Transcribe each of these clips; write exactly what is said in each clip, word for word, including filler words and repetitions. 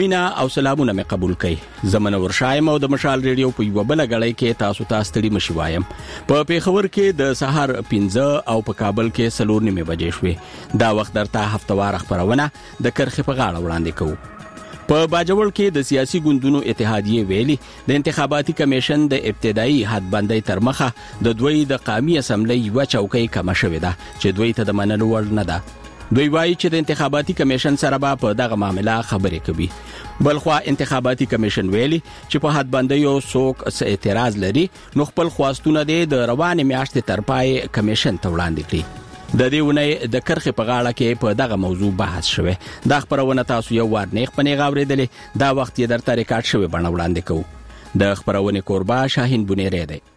مینا او سلامونه مې قبول کړئ. زمونه ورشایم او د مشال ریډیو په یو بل غړی کې تاسو ته ستړي مشي وایم. په پیښور کې د سحر پنځه او په کابل کې سلور نیمه بجې شوې. دا وخت درته هفتوار خبرونه د کرخې په غاړه وړاندې کوو. په باجوړ کې د سیاسي ګوندونو اتحادیه ویلي د انتخاباتي کمیشن د ابتدایي حدبندۍ تر مخه د دوی د قومي اسمبلی یو چوکۍ کم شوې ده چې دوی ته د منلو وړ نه ده. دوی وایي چې د انتخاباتي کمیشن سره به په دغه معاملې خبرې کوي. بلخوا انتخاباتي کمیشن ویلي چې په حدبندۍ او څوک اعتراض لري نو خپل خواستونه د روانې میاشتې تر پای کمیشن ته وړاندې کړي. د دې ونې د کرخې په غاړه کې په دغه موضوع بحث شوه. دا خبرونه تاسو یو وار نه خپنه غوړېدلې. دا وخت یې درته ریکارډ شوی بڼه وړاندې کوو. د خبرونه کوربا شاهین بنيري دی.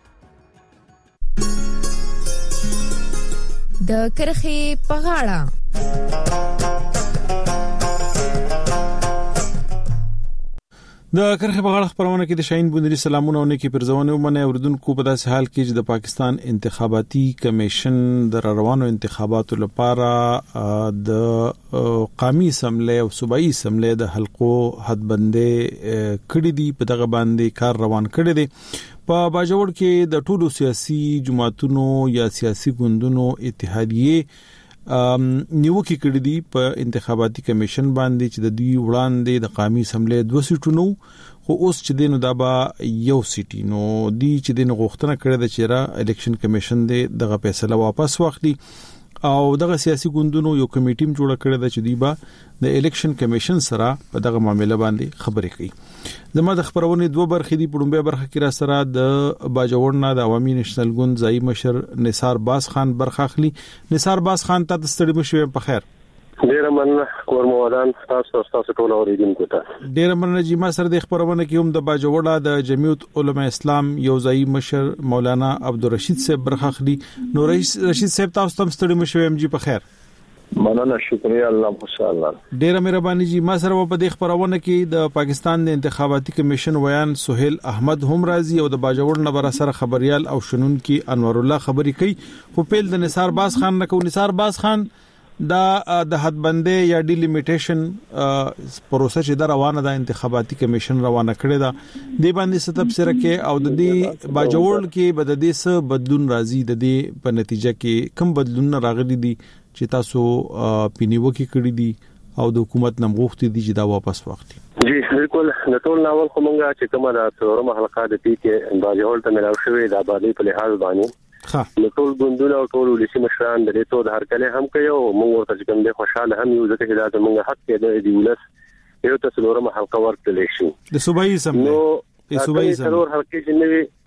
د کرخې په غاړه د کرخې په غاړه خبرونه کې د شاهین بنيري سلامونه او نیکی پرځونه ومنه اوردونکو په داسې حال کې چې د پاکستان انتخاباتي کمیشن د روانو انتخاباتو لپاره د قومي اسمبلی او صوبایي اسمبلی د حلقو حدبندۍ کړې دي. په دغه باندې کار روان کړی دی. په باجوړ کې د ټولو سیاسي جماعتونو یا سیاسي ګوندونو اتحادیه نیوکه کړې دي په انتخاباتي کمیشن باندې چې د دوی وړاندې د قومي اسمبلی دوه سیټونو خو اوس چې دینو دا به یو سیټي نو دی چې دینو غوښتنه کړې ده چې را الیکشن کمیشن دغه فیصله واپس واخلي او دغه سیاسي ګوندونو یو کمیټیم جوړ کړی ده چې دی به د الیکشن کمیشن سره په دغه معاملې باندې خبرې کوي. زموږ د خبرونه دوه برخې دي. په لومړی برخه کې را سره د باجوړ نه د عوامي نېشنل ګوند ځای مشر نثار باز خان برخه اخلي. نثار باز خان ته د ستړي مشوي په خیر. ډیر مننه کورمودان تاسو تاسو ټول اوریدونکو ته. ډیر مننه چې ما سره د خبرونه کې هم د باجوړ د جمعیت علماء اسلام یو ځای مشر مولانا عبدالرشید صاحب برخه اخلي. نو رشید صاحب تاسو تم ستړي مشوي ام جی په خیر. مننه شکریہ الله ماشاءالله. ډیره مهرباني جی. ما سره په دې خبرونه کې د پاکستان د انتخاباتي کمیشن ویان سہیل احمد هم راضي او د باجوړ نه بر سره خبريال او شنن کې انور الله خبري کوي. خو پیل د نثار باز خان نه کو. نثار باز خان دا د حدبندۍ یا ډیلیمیټیشن پروسه چې د روانه د انتخاباتي کمیشن روانه کړې ده د باندې ستب سره کې او د دې باجوړ کې بد دې څه بدلون راځي د دې په نتیجه کې کم بدلون راغلي دي چې تاسو پینیو کې کړی دي او د حکومت نمغوښتي دي چې دا واپس واخلي. جی بالکل د ټول ناول کومه چې کومه د څورمه حلقه د پی کې باجوړ ته ملاو شوې د آبادی په لحاظ باندې ها نو ټول ګوندونه او ټول ولسی مشران د دې ته د هرکله هم کوي او موږ ورته کوم د خوشاله هم یو ځکه چې دا موږ حق کې د ولس یو ته څلورمه حلقه ورکړل شي د صوبایي اسمبلی. نو د صوبایي څلور حلقې چې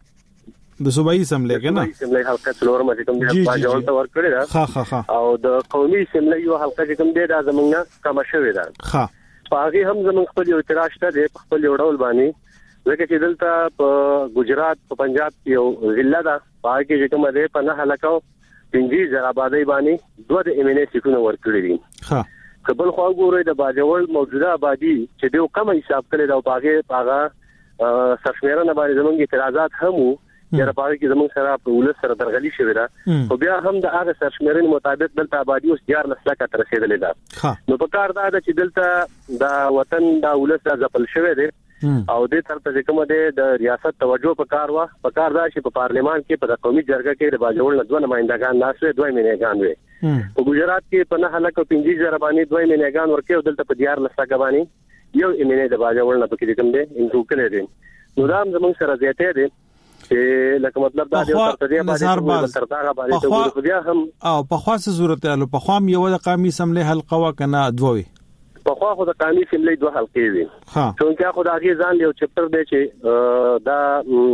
نوي د صوبایي اسمبلی کنه اسمبلی حلقه څلورمه چې کوم د باجوړ ته ورکړل ده. ها ها ها او د قومي اسمبلی یو حلقه چې کوم د زمونږه کم شوې ده. ها هغه هم زمونږ خپل یو اعتراض ته د خپل وړول باندې ځکه چې دلته په ګجرات په پنجاب کې یو ضلع ده پای کې چې کومه ده په نه هلاکو پنځه زره آبادی باندې دوه د ایمنه سیټونه ورکړي دي. ها قبل خو ګورې د باجوړ موجوده آبادی چې دیو کم حساب کړي دا پاګه پاګه سرشمیرنه باندې زمونږ اعتراضات هم وو چې په کې زمونږ سره په ولس سره درغلي شوې ده. خو بیا هم د هغه سرشمیرنې مطابق دلته آبادی اوس دیار لسلکه تر رسیدلې ده. نو په کار دا چې دلته د وطن د ولس د ځپل شوې ده او د تر څه کومه د ریاست توجه په کار وا په کار دا چې په پارلیمان کې په قومي جرګه کې د باجوړ نه دوه نمائندگان ناشوي دوه مینهګان وي. په ګجرات کې په نه هلاکو پنځه زره باندې دوه مینهګان ورکه او دلته په دیار لسکه باندې یو ایمنه د باجوړ نه پکې کوم دي انټو کړي دي. نو دا زموږ سره زیاته دي چې لکه مطلب دا دی تر دې باندې تر دا باندې خو بیا هم او په خاصه صورت حال په خام یو د قومي اسمبلی حلقه وا کنه دوه په خو خو د قومي اسمبلی دوه حلقې دي. څنګه خو دا غي ځان یو چپټر دی چې دا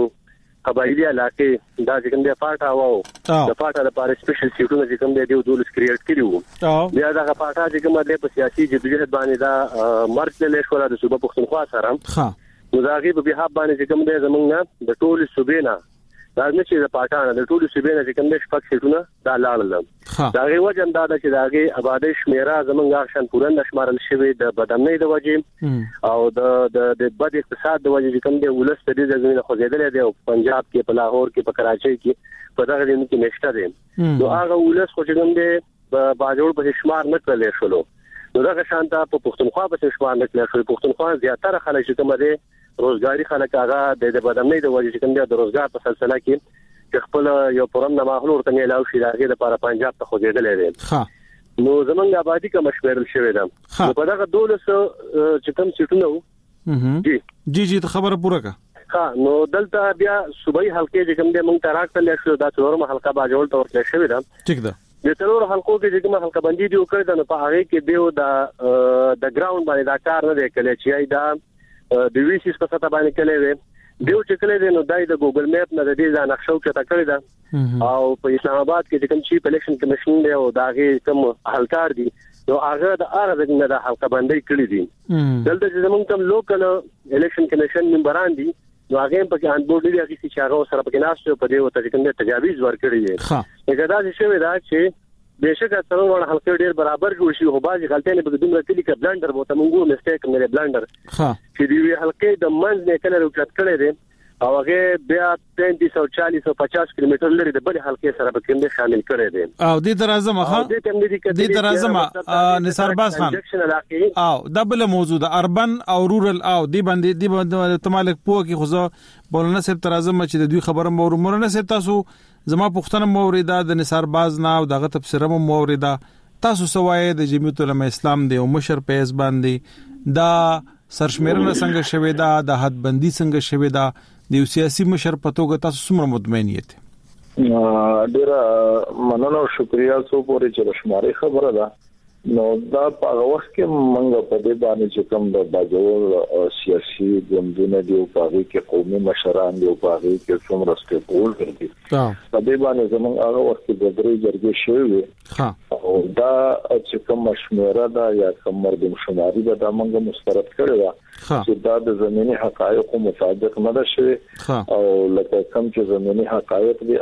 قبایلی علاقې دا چې کوم دی پاټا وو د پاټا لپاره سپیشل سیټونه چې کوم دی د دولس کریټ کړیو بیا دا پاټا چې کوم دی په سیاسي جدوجہد باندې دا مرچ له شوره د صوبه پښتونخوا سره نو دا غي په بهاب باندې چې کوم دی زمونږ د ټول صوبې نه دا نه چې د پاټا د ټول صوبې نه چې کوم دی شپږ سیټونه دا لاړل دا غي وجه دا چې دا غي آبادی شمیره زمونږ شان پورن شمارل شوی د بدامنۍ د وجه او د د بد اقتصاد د وجه چې کوم دی ولست د زمينه خوځیدل دی او پنجاب کې په لاهور کې په کراچۍ کې په دغه ځای کې نشته دي. نو هغه ولست خو چې کوم دی باجوړ په شمار نه کړل شلو نو دا شانته په پښتونخوا په شمال کې شوی پښتونخوا زیاتره خلک چې کوم دي روزګاری خلک هغه د بدمنۍ د وجې کوم دي د روزګار په سلسله کې چې خپل یو پرم نه ماحول ورته نه لاو شي راغی د لپاره پنجاب ته خوځېدل دي ها نو زمونږ آبادی کوم شمیرل شوی ده نو په دغه دولس چې کوم سیټونه وو جی جی جی ته خبره پوره کا ها نو دلته بیا صوبایي حلقې چې کوم دي مونږ ته راکړل شو دا څلورمه حلقه باجوړ ته ورکړل شوی ده ټیک ده د څلور حلقو کې چې کومه حلقه بندي دی وکړه نو په هغه کې دیو د د ګراوند باندې دا کار نه دی کړی چې دا د وی سی په ستا باندې کړی دی دیو چې کړی دی نو دای د ګوګل میپ نه د دې ځان نقشو کې تا کړی دا او په اسلام آباد کې چې کوم چیف الیکشن کمیشن دی او داغه کوم حلقار دي نو هغه د هغه د نه حلقه بندي کړی دي دلته چې زمونږ کوم لوکل الیکشن کمیشن ممبران دي نو هغه په کې ان بورډ دی چې هغه سره په کې ناشته په دې وته چې کوم تجاویز ورکړي دي ها دا چې شوی دا چې بهشکه څلور وړ حلقې ډیر برابر جوړ شي خو بعضی غلطۍ په دومره کلی کې بلندر بوته مونږه میسټیک مې بلندر ها چې دی حلقې د منځ نه کله روکټ کړي دي او هغه بیا پنځه سوه چالیس او پچاس کیلومتر لري د بل حلقې سره په کې شامل کړي دي او د درازم ښه د درازم نثار باز خان او دبل موضوع د اربن او رورل او دی باندې دی باندې تمالک پوه کې خو بولنه سب درازم چې د دوی خبره مور مرنه سب تاسو زما پښتنه موریدا د نثار باز نه او دغه تفسیر موریدا تاسو سوای د جمعیت العلماء اسلام دی او مشر پیس باندې دا سرشمیرنه څنګه شوي دا د حد بندي څنګه شوي دا د سیاسي مشر پتوګه تاسو څومره مطمئن یې ډیر مننه او شکریا سو پورې چې شماري خبره ده نو دا په وخت کې منګه په دې باندې چې کوم د باجوړ سیاسي ګوندونه دی او په کې قومي مشران دی او په کې څومره سټیپول کړي په دې باندې زموږ هغه وخت کې د درې جرګې شوی ها او دا چې کوم مشوره ده یا کوم مردم شماري ده دا منګه مسترد کړی و چې دا د زميني حقایقو مطابق نه ده شوی او لکه کوم چې زميني حقایق دي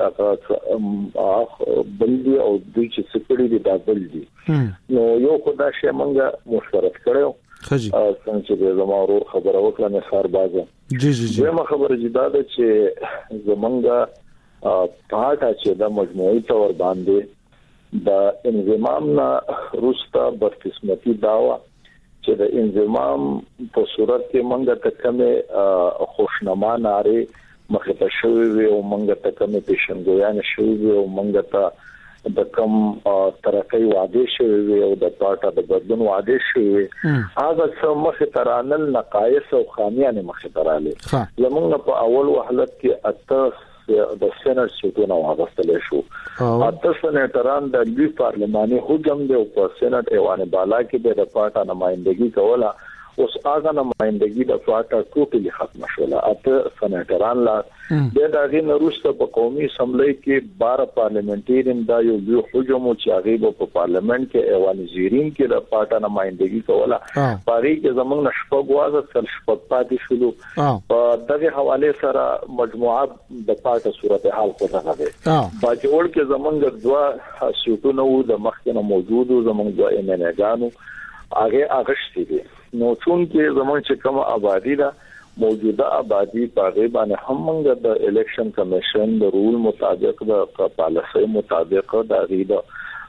هغه بلدي او د چې سپړي دي دا بلدي نو یو خدای شي منګه مشورت کړو خجی څنګه چې زما ورو خبره وکړه نه خار بازه جی جی جی زما خبره جدا ده چې زمونږه پاټه چې د مجموعي تور باندې د انضمام نه روستا بدقسمتي داوا چې د انضمام په صورت کې منګه تکمه خوشنما ناره مخه ته شوی وي او منګه تکمه پیشنګویان شوی وي او منګه ته د کوم ترقی وعده شوی او د پاټه د بدلون وعده شوی هغه څه مخه ترانل نقایص او خامیان مخه تراله زمونږ په اول وحلت کې اته د سېنات سټونه واغستل شو اته سېناتران د لوی پارلماني حکم دی او په سېنات ایوان بالا کې د پاټه نمائندګي کوله اوس هغه نمائندګي د پاټه ټوټلی ختم شوله اته سېناتران لا د دغه نورسته په قومي اسمبلی کې بارہ پارلیمنټریان دا یو لوی حجم چې هغه په پارلیمنت کې ایوان زیرین کې د پاټه نمائندګي کوله پاري کې زمونږ نشپګ وازه سل شپږ پاتې شلو په دغه حواله سره مجموعه د پاټه صورتحال کو څنګه ده باجوړ کې زمونږ دوا سیټونه وو د مخکنه موجودو زمونږ دوا ایمنګانو هغه اغشتي دي نو چون کې زمونږ چې کوم آبادی ده موجوده آبادی په غیبانه هم موږ د الیکشن کمیشن د رول مطابق د پالیسي مطابق د غیدا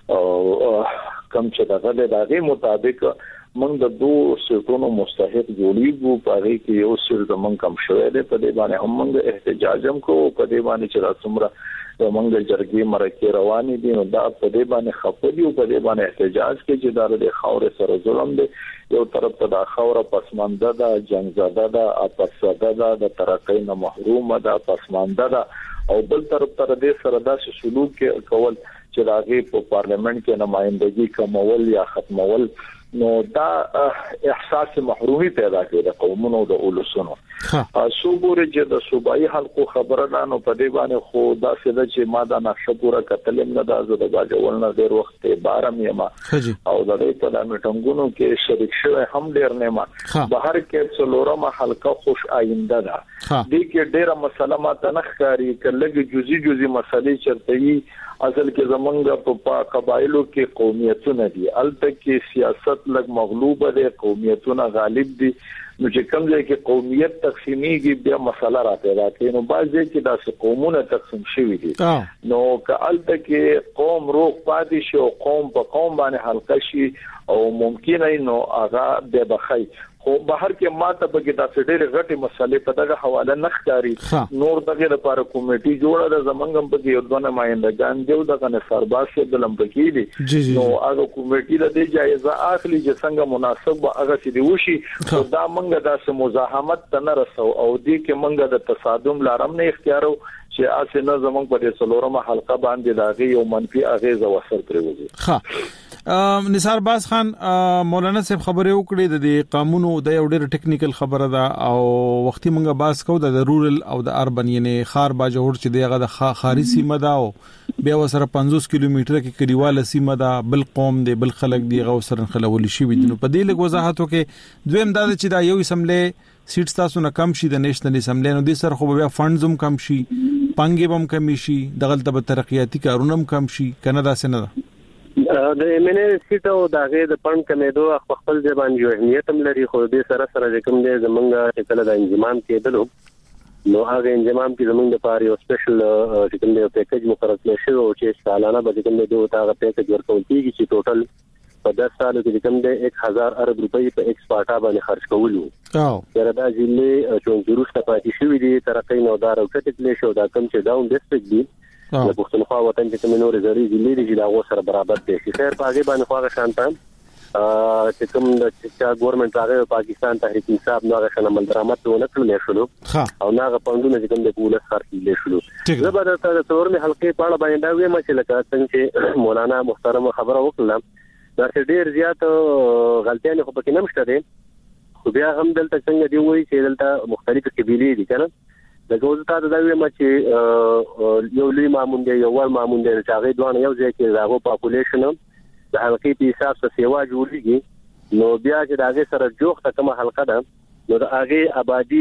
کم چې دغه د غي مطابق موږ د دوه سیټونو مستحق جوړیږو په غي کې یو سر زمونږ کم شوې ده په دې باندې هم موږ احتجاج هم کوو په دې باندې چې راسمره د منګل جرګې مرکه رواني دي نو دا په دې باندې خپلي او په دې باندې احتجاج کې چې دار د خاور سره ظلم دي یو طرف ته د خاور پسمانده ده جنگزاده ده اپساده ده د ترقۍ نه محروم ده پسمانده ده او بل طرف ته د سره داسې سلوک کول چې راغي په پارلیمنت کې نمائندګي کمول یا ختمول نو دا احساس محرومي پیدا کوي د قومونو د اولسونو صوبوري چې د صوبایي حلقو خبره ده نو په دې باندې خو دا څه ده چې ما دا نقشه پورا کتلم نه دا زه د باجوړ نه ډیر وخت بارم یم او د دې په میټنګونو کې شریک شوی هم ډیر نه ما بهر کې څلورمه حلقه خوش آینده ده دې کې ډیره مسله ما تنخکاری کله جزئی جزئی مسلې چرته اصل کې زمونږ په قبایلو کې قومیتونه دي الته کې سیاست لګ مغلوب دي قومیتونه غالب دي نو چې کوم ځای کې قومیت تقسیمیږي بیا مسله راته راځي نو بعضی کې داسې قومونه تقسیم شوي دي نو کالته کې قوم روغ پاتې شي او قوم په قوم باندې حلقه شي او ممکن نو هغه د بخای خو بهر کې ماته به کې داسې ډېر غټي مسلې په دغه حواله نخکاری نور دغه لپاره کمیټي جوړه د زمنګم په یو دونه ماینده دیو دغه نه سرباسه د لمبکی دي نو هغه کمیټي له دې جایزه اخلي چې څنګه مناسب هغه سي دی وشي خو دا منګه داسې مزاحمت نه رسو او دې کې منګه د تصادم لارم نه اختیارو چې اسنه زمنګ په سلورمه حلقه باندې داغي او منفي اغیزه وسر کړی وځي ها نثار باز خان مولانا صاحب خبره وکړه د قانونو د یو ډېر ټیکنیکل خبره ده او وختي مونږه باز کو د رورل او د اربن یعنی خار باجوړ چې دغه د خاري سیمه ده او بیا وسره پنځوس کیلومتره کې کډیواله سیمه ده بل قوم دی بل خلک دی غو سره خلول شي ودنو په دې لګ وضاحت وکړي دویم دا چې دا یو اسمبلی سیټ تاسو نه کم شي د نېشنل اسمبلی نو د سر خو بیا فندزم کم شي پنګي بم کم شي دغه د ترقیاتي کارونم کم شي کنه دا څنګه د ایمنه سیټو دغه د پړن کمیدو خپل ځبان یو اهمیت هم لري خو د سره سره کوم د زمونږه چې کله د انجمام کېدلو نو هغه انجمام کې زمونږ د پاره یو سپیشل چې کوم د پیکیج مقرر کړی شو چې سالانه به کوم د دوه تاغه پیکیج ورکول کیږي چې ټوټل په دس سالو کې کوم د एक हज़ार ارب روپۍ په ایکسپورټا باندې خرج کولو او تر دا ځلې چې ورسته پاتې شوې دي ترقې نو دار او کټکلی شو دا کوم چې داون ډیسټریکټ دی د پښتونخوا وطن چې کوم نور زری ضلع دي چې دا غو سره برابر دي چې خیر پاګې باندې خواغه شانتان چې کوم د چې ګورنمنت هغه پاکستان تحریک انصاف نو هغه شنه درامت ونه کړل شلو او ناغه پوندونه چې کوم د پولیس خرڅ شلو زبر د تورمه حلقې په اړه باندې دا ویمه چې لکه څنګه مولانا محترم خبره وکړه دا ډېر زیات غلطیاں خو پکې نمشته دي خو بیا هم دلته څنګه دی وایي چې دلته مختلفه قبيله دي کنه د ګوزتا د دوی مچ یو لوی مامون دی یو ور مامون دی چې هغه دوه یو ځای کې راغو پاپولیشن د حلقې په حساب سره سیوا جوړیږي نو بیا چې دغه سره جوخته کومه حلقه ده نو د هغه آبادی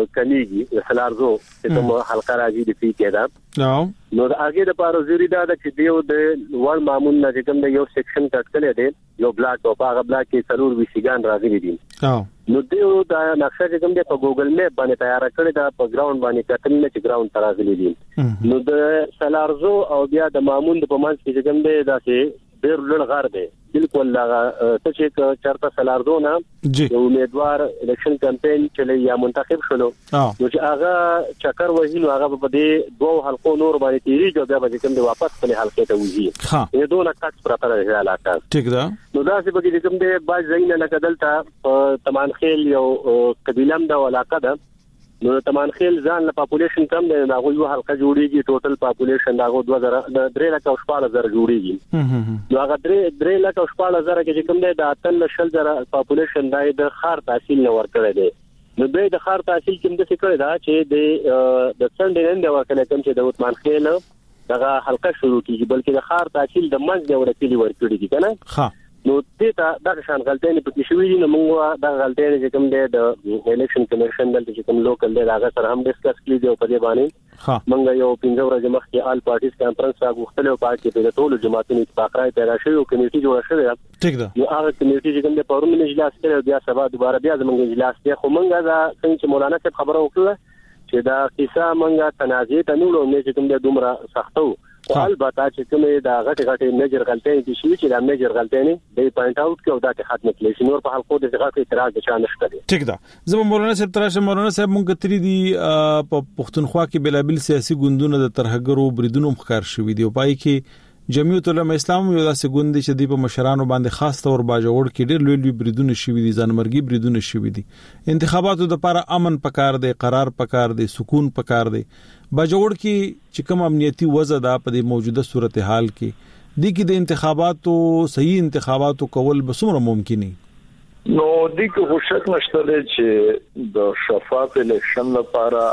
کمیږي د سلارزو چې کوم حلقه راځي د پی کې ده نو د هغه د پاره زیری دا چې دیو د ور مامون نه چې کوم د یو سیکشن کټکلې دی یو بلاک او هغه بلاک کې ضرور وشيګان راغلي دي نو دیو دا نقشه چې کوم د په ګوګل میپ باندې تیار کړی دا په ګراوند باندې کتل نه چې ګراوند تراغلي دي نو د سلارزو او بیا د مامون د پمانس کې چې کوم دی دا چې ډېر لږ غار دی بالکل لا څه چې چرته سلارزو نه یو امیدوار الیکشن کمپاین چلی یا منتخب شلو نو چې هغه چکر وځي نو هغه په دې دوه حلقو نور باندې تیری جو بیا به کوم دی واپس په حلقې ته وځي یی دوه کټ پراته راځي علاقه ټیک ده نو دا چې به کوم دی باج زین نه کدلته تمان خیل یو قبیلم دا علاقه ده نو تمان خیل ځان له پاپولیشن کم دی دا غو یو حلقه جوړیږي ټوټل پاپولیشن دا غو دوه زره درې لک او شپږ زره جوړیږي نو هغه درې درې لک او شپږ زره کې کوم دی دا اتل شل زره پاپولیشن دای د خار تحصیل نه ورکړی دی نو به د خار تحصیل کوم د څه کړی دا چې د د څنډې نن دی ورکړی کوم چې د عثمان خیل دغه حلقه شروع کیږي بلکې د خار تحصیل د منځ دی ورکړي ورکړي دي کنه ها نو دې ته دا شان غلطۍ په کې شوې دي نو موږ دا غلطۍ چې کوم دی د الیکشن کمیشن دلته چې کوم لوکل دی هغه سره هم ډیسکس کړی دی په دې باندې موږ یو پنځه ورځې مخکې آل پارټیز کانفرنس راغوښتل او پارټي په ټولو جماعتونو اتفاق راځي پیدا شوی او کمیټي جوړه شوې ټیک ده یو هغه کمیټي چې کوم دی پرون اجلاس کړی بیا سبا دوباره بیا زموږ اجلاس دی خو موږ دا څنګه مولانا صاحب خبره وکړه چې دا قصه موږ تنازع ته نو نه چې کوم دی دومره سختو البته چې کومه دا غټ غټ میجر غلطۍ دي چې دا میجر غلطۍ نه دی پوینټ اوټ کړو دا ته ختم کړي چې نور په حلقو د غټ اعتراض نشته دي ټیک ده زموږ مولانا صاحب تراشه مولانا صاحب مونږ تری دي په پښتونخوا کې بلابل سیاسي ګوندونه د ترهګرو بریدونو مخکار شوې دي او پای کې جمعیت العلماء اسلام یو داسې ګوند چې د په مشرانو باندې خاص تور باجوړ کې ډېر لوی لوی بریدونه شوې دي ځانمرګي بریدونه شوې دي انتخاباتو د لپاره امن پکار دی قرار پکار دی سکون پکار دی باجوړ کې چې کوم امنیتي وضع ده په دې موجوده صورتحال کې د کې د انتخاباتو صحیح انتخاباتو کول به څومره ممکن دي نو د کې هوښیار نشته چې د شفاف الیکشن لپاره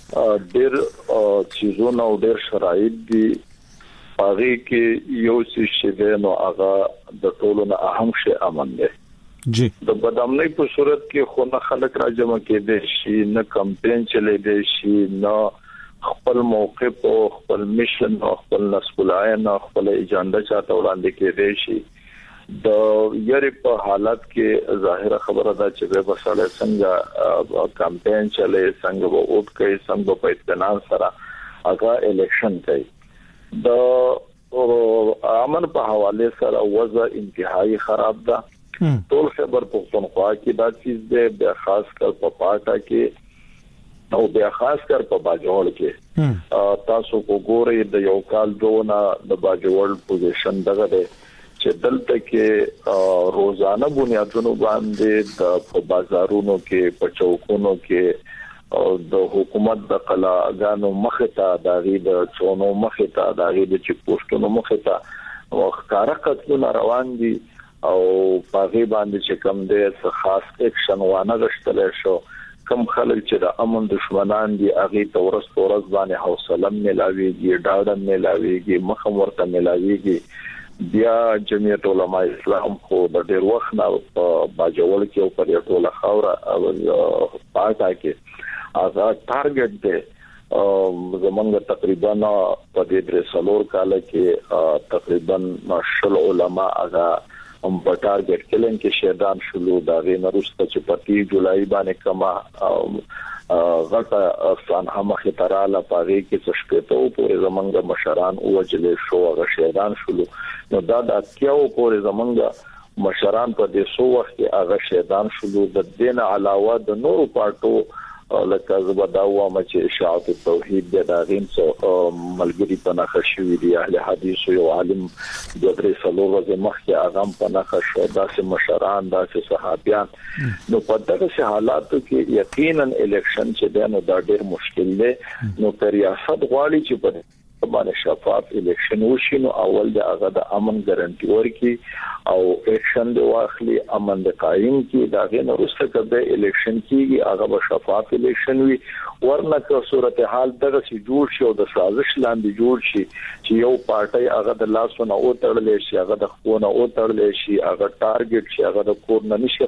ډېر چیزونه او ډېر شرایط دي هغه کې یو څه دی نو هغه د ټولو نه اهم شی امن دی جی د بدامنۍ په صورت کې خو نه خلک راجمع کېدي شي نه کمپاین چلېدي شي نه خپل موقف او خپل میشن او خپل نسب العين او خپل اجنډا چاته وړاندې کېدي شي د یری په حالت کې ظاهره خبره ده چې به بساله څنګه کمپاین چلے څنګه وو اوټ کوي څنګه په اطمینان سره هغه الیکشن کوي د امن په حواله سره وضع انتهایی خراب ده ټول خبر پښتونخوا کې دا چیز ده خاص کر په پاټا کې او بیا خاص کر په باجوړ کې تاسو وګورئ د یو کال دوه د باجوړ پوزیشن دغه ده چې دلته کې روزانه بنیادونو باندې د بازارونو کې په چوکونو کې او د حکومت د قلاګانو مخته د غي د چونو مخته د غي د چک پوسټونو مخته وختاره قتلونه روان دي او پاغي باندې چې کم دي خاص اکشن وانه غشتل شو کم خلک چې د امن دشمنان دي اغه تورس تورس باندې حوصله ملاويږي ډاډه ملاويږي مخم ورته ملاويږي بیا جمعیت علماء اسلام خو د ډیر وخت نه باجوړ کې او پر ټوله خاوره او پاټا کې هغه ټارګټ دی زمونږ تقریبا په دې درې سلور کال کې تقریبا شل علماء هغه هم په ټارګټ کې لن کې شهدان شلو دا غي نرسته چې په تی جولای باندې کما غټه افغان هم خطراله پاره کې څه شپته او پورې زمونږ مشران او وجلې شو هغه شهدان شلو نو دا د کیاو پورې زمونږ مشران په دې سو وخت کې هغه شهدان شلو د دین علاوه د نورو پارټو لکه زبداوه مچ اشاعت التوحید د داغین سو ملګری په نخښ شوی دی اهل حدیث یو عالم د درې سلو ورځې مخکې اغم په نخښ شو داسې مشران داسې صحابيان نو په دغه حالاتو کې یقینا الیکشن چې دنه دا ډېر مشکل دی نو پر ریاست غواړي چې په باندې شفاف الیکشن وشي نو اول د هغه د امن ګارانټي ورکي او اکشن د واخلي امن د قائم کی دا غي نورسته کده الیکشن کیږي هغه به شفاف الیکشن وي ورنه که صورتحال دغه سي جوړ شي او د سازش لاندې جوړ شي چې یو پارټي هغه د لاسونه او تړلې شي هغه د خونه او تړلې شي هغه ټارګټ شي هغه د کور نه نشي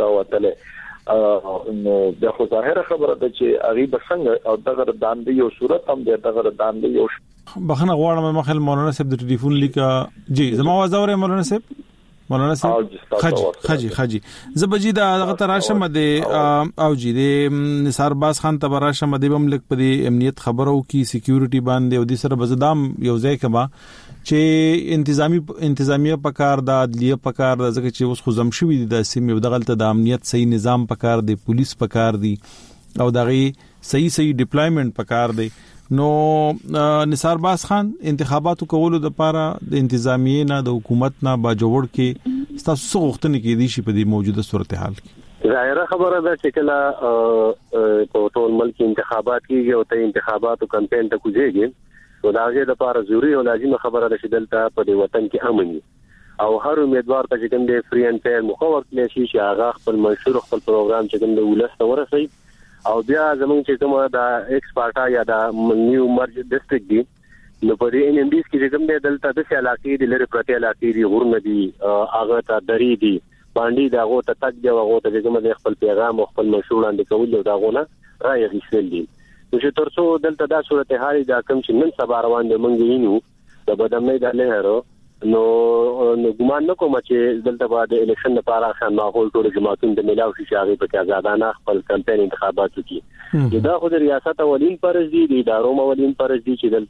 راوتله نو د خو ظاهره خبره ده چې هغه بسنګ او دغه داندې یو صورت هم د دغه داندې یو بخنه غواړم مخل مولانا صاحب د ټلیفون لیکا جی زما आवाज اوري مولانا صاحب مولانا صاحب خجي خجي خجي زبجی دا دغه تراشه مده او جی د نثار باز خان تبراشه مده مملک په امنیت خبرو کی سکیورټي باندې او د سره بزدام یو ځای کما چې انتظامی انتظامیه پکار د عدلیه پکار د ځکه چې اوس خو زم شوی د سیمه دغلت د امنیت صحیح نظام پکار دی پولیس پکار دی او دغه صحیح صحیح ډیپلایمنٹ پکار دی نو نثار باز خان انتخاباتو کولو د پاره د انتظامیه نه د حکومت نه باجوړ کې تاسو څه غوښتنه کې دي شي په دې موجوده صورتحال کې ظاهره خبره ده چې کله په ټول ملک انتخابات کیږي او ته انتخاباتو کمپاین ته کوزيږي نو دا غي د پاره ضروري او لازمه خبره ده چې دلته په دې وطن کې امن او هر امیدوار ته چې کوم دی فری اند فیر مخاور کړي شي چې هغه خپل منشور خپل پروګرام چې کوم دی ولست ورسي او بیا زمونږ چې کومه د ایکس پارټا یا د نیو مرج ډیسټریکټ دی نو په دې ان ام ډیز کې کوم دی دلته د علاقې د لری پرته علاقې دی غورن دی هغه ته دری دی باندې دا غو ته تک دی هغه ته کوم دی خپل پیغام او خپل منشور لاندې کول دا غونه راي غیسل دي چې ترڅو دلته دا صورتحال دا کوم چې نن سبا روان دي مونږ وینو د بدمنۍ د لهرو نو نو ګمان نکوم چې دلته بعد الیکشن لپاره خان ماحول ټول جماعتونو د ملاو شي چې هغه په آزادانه خپل کمپاین انتخابات وکړي دا خو د ریاست اولین فرض دی د ادارو اولین فرض دی چې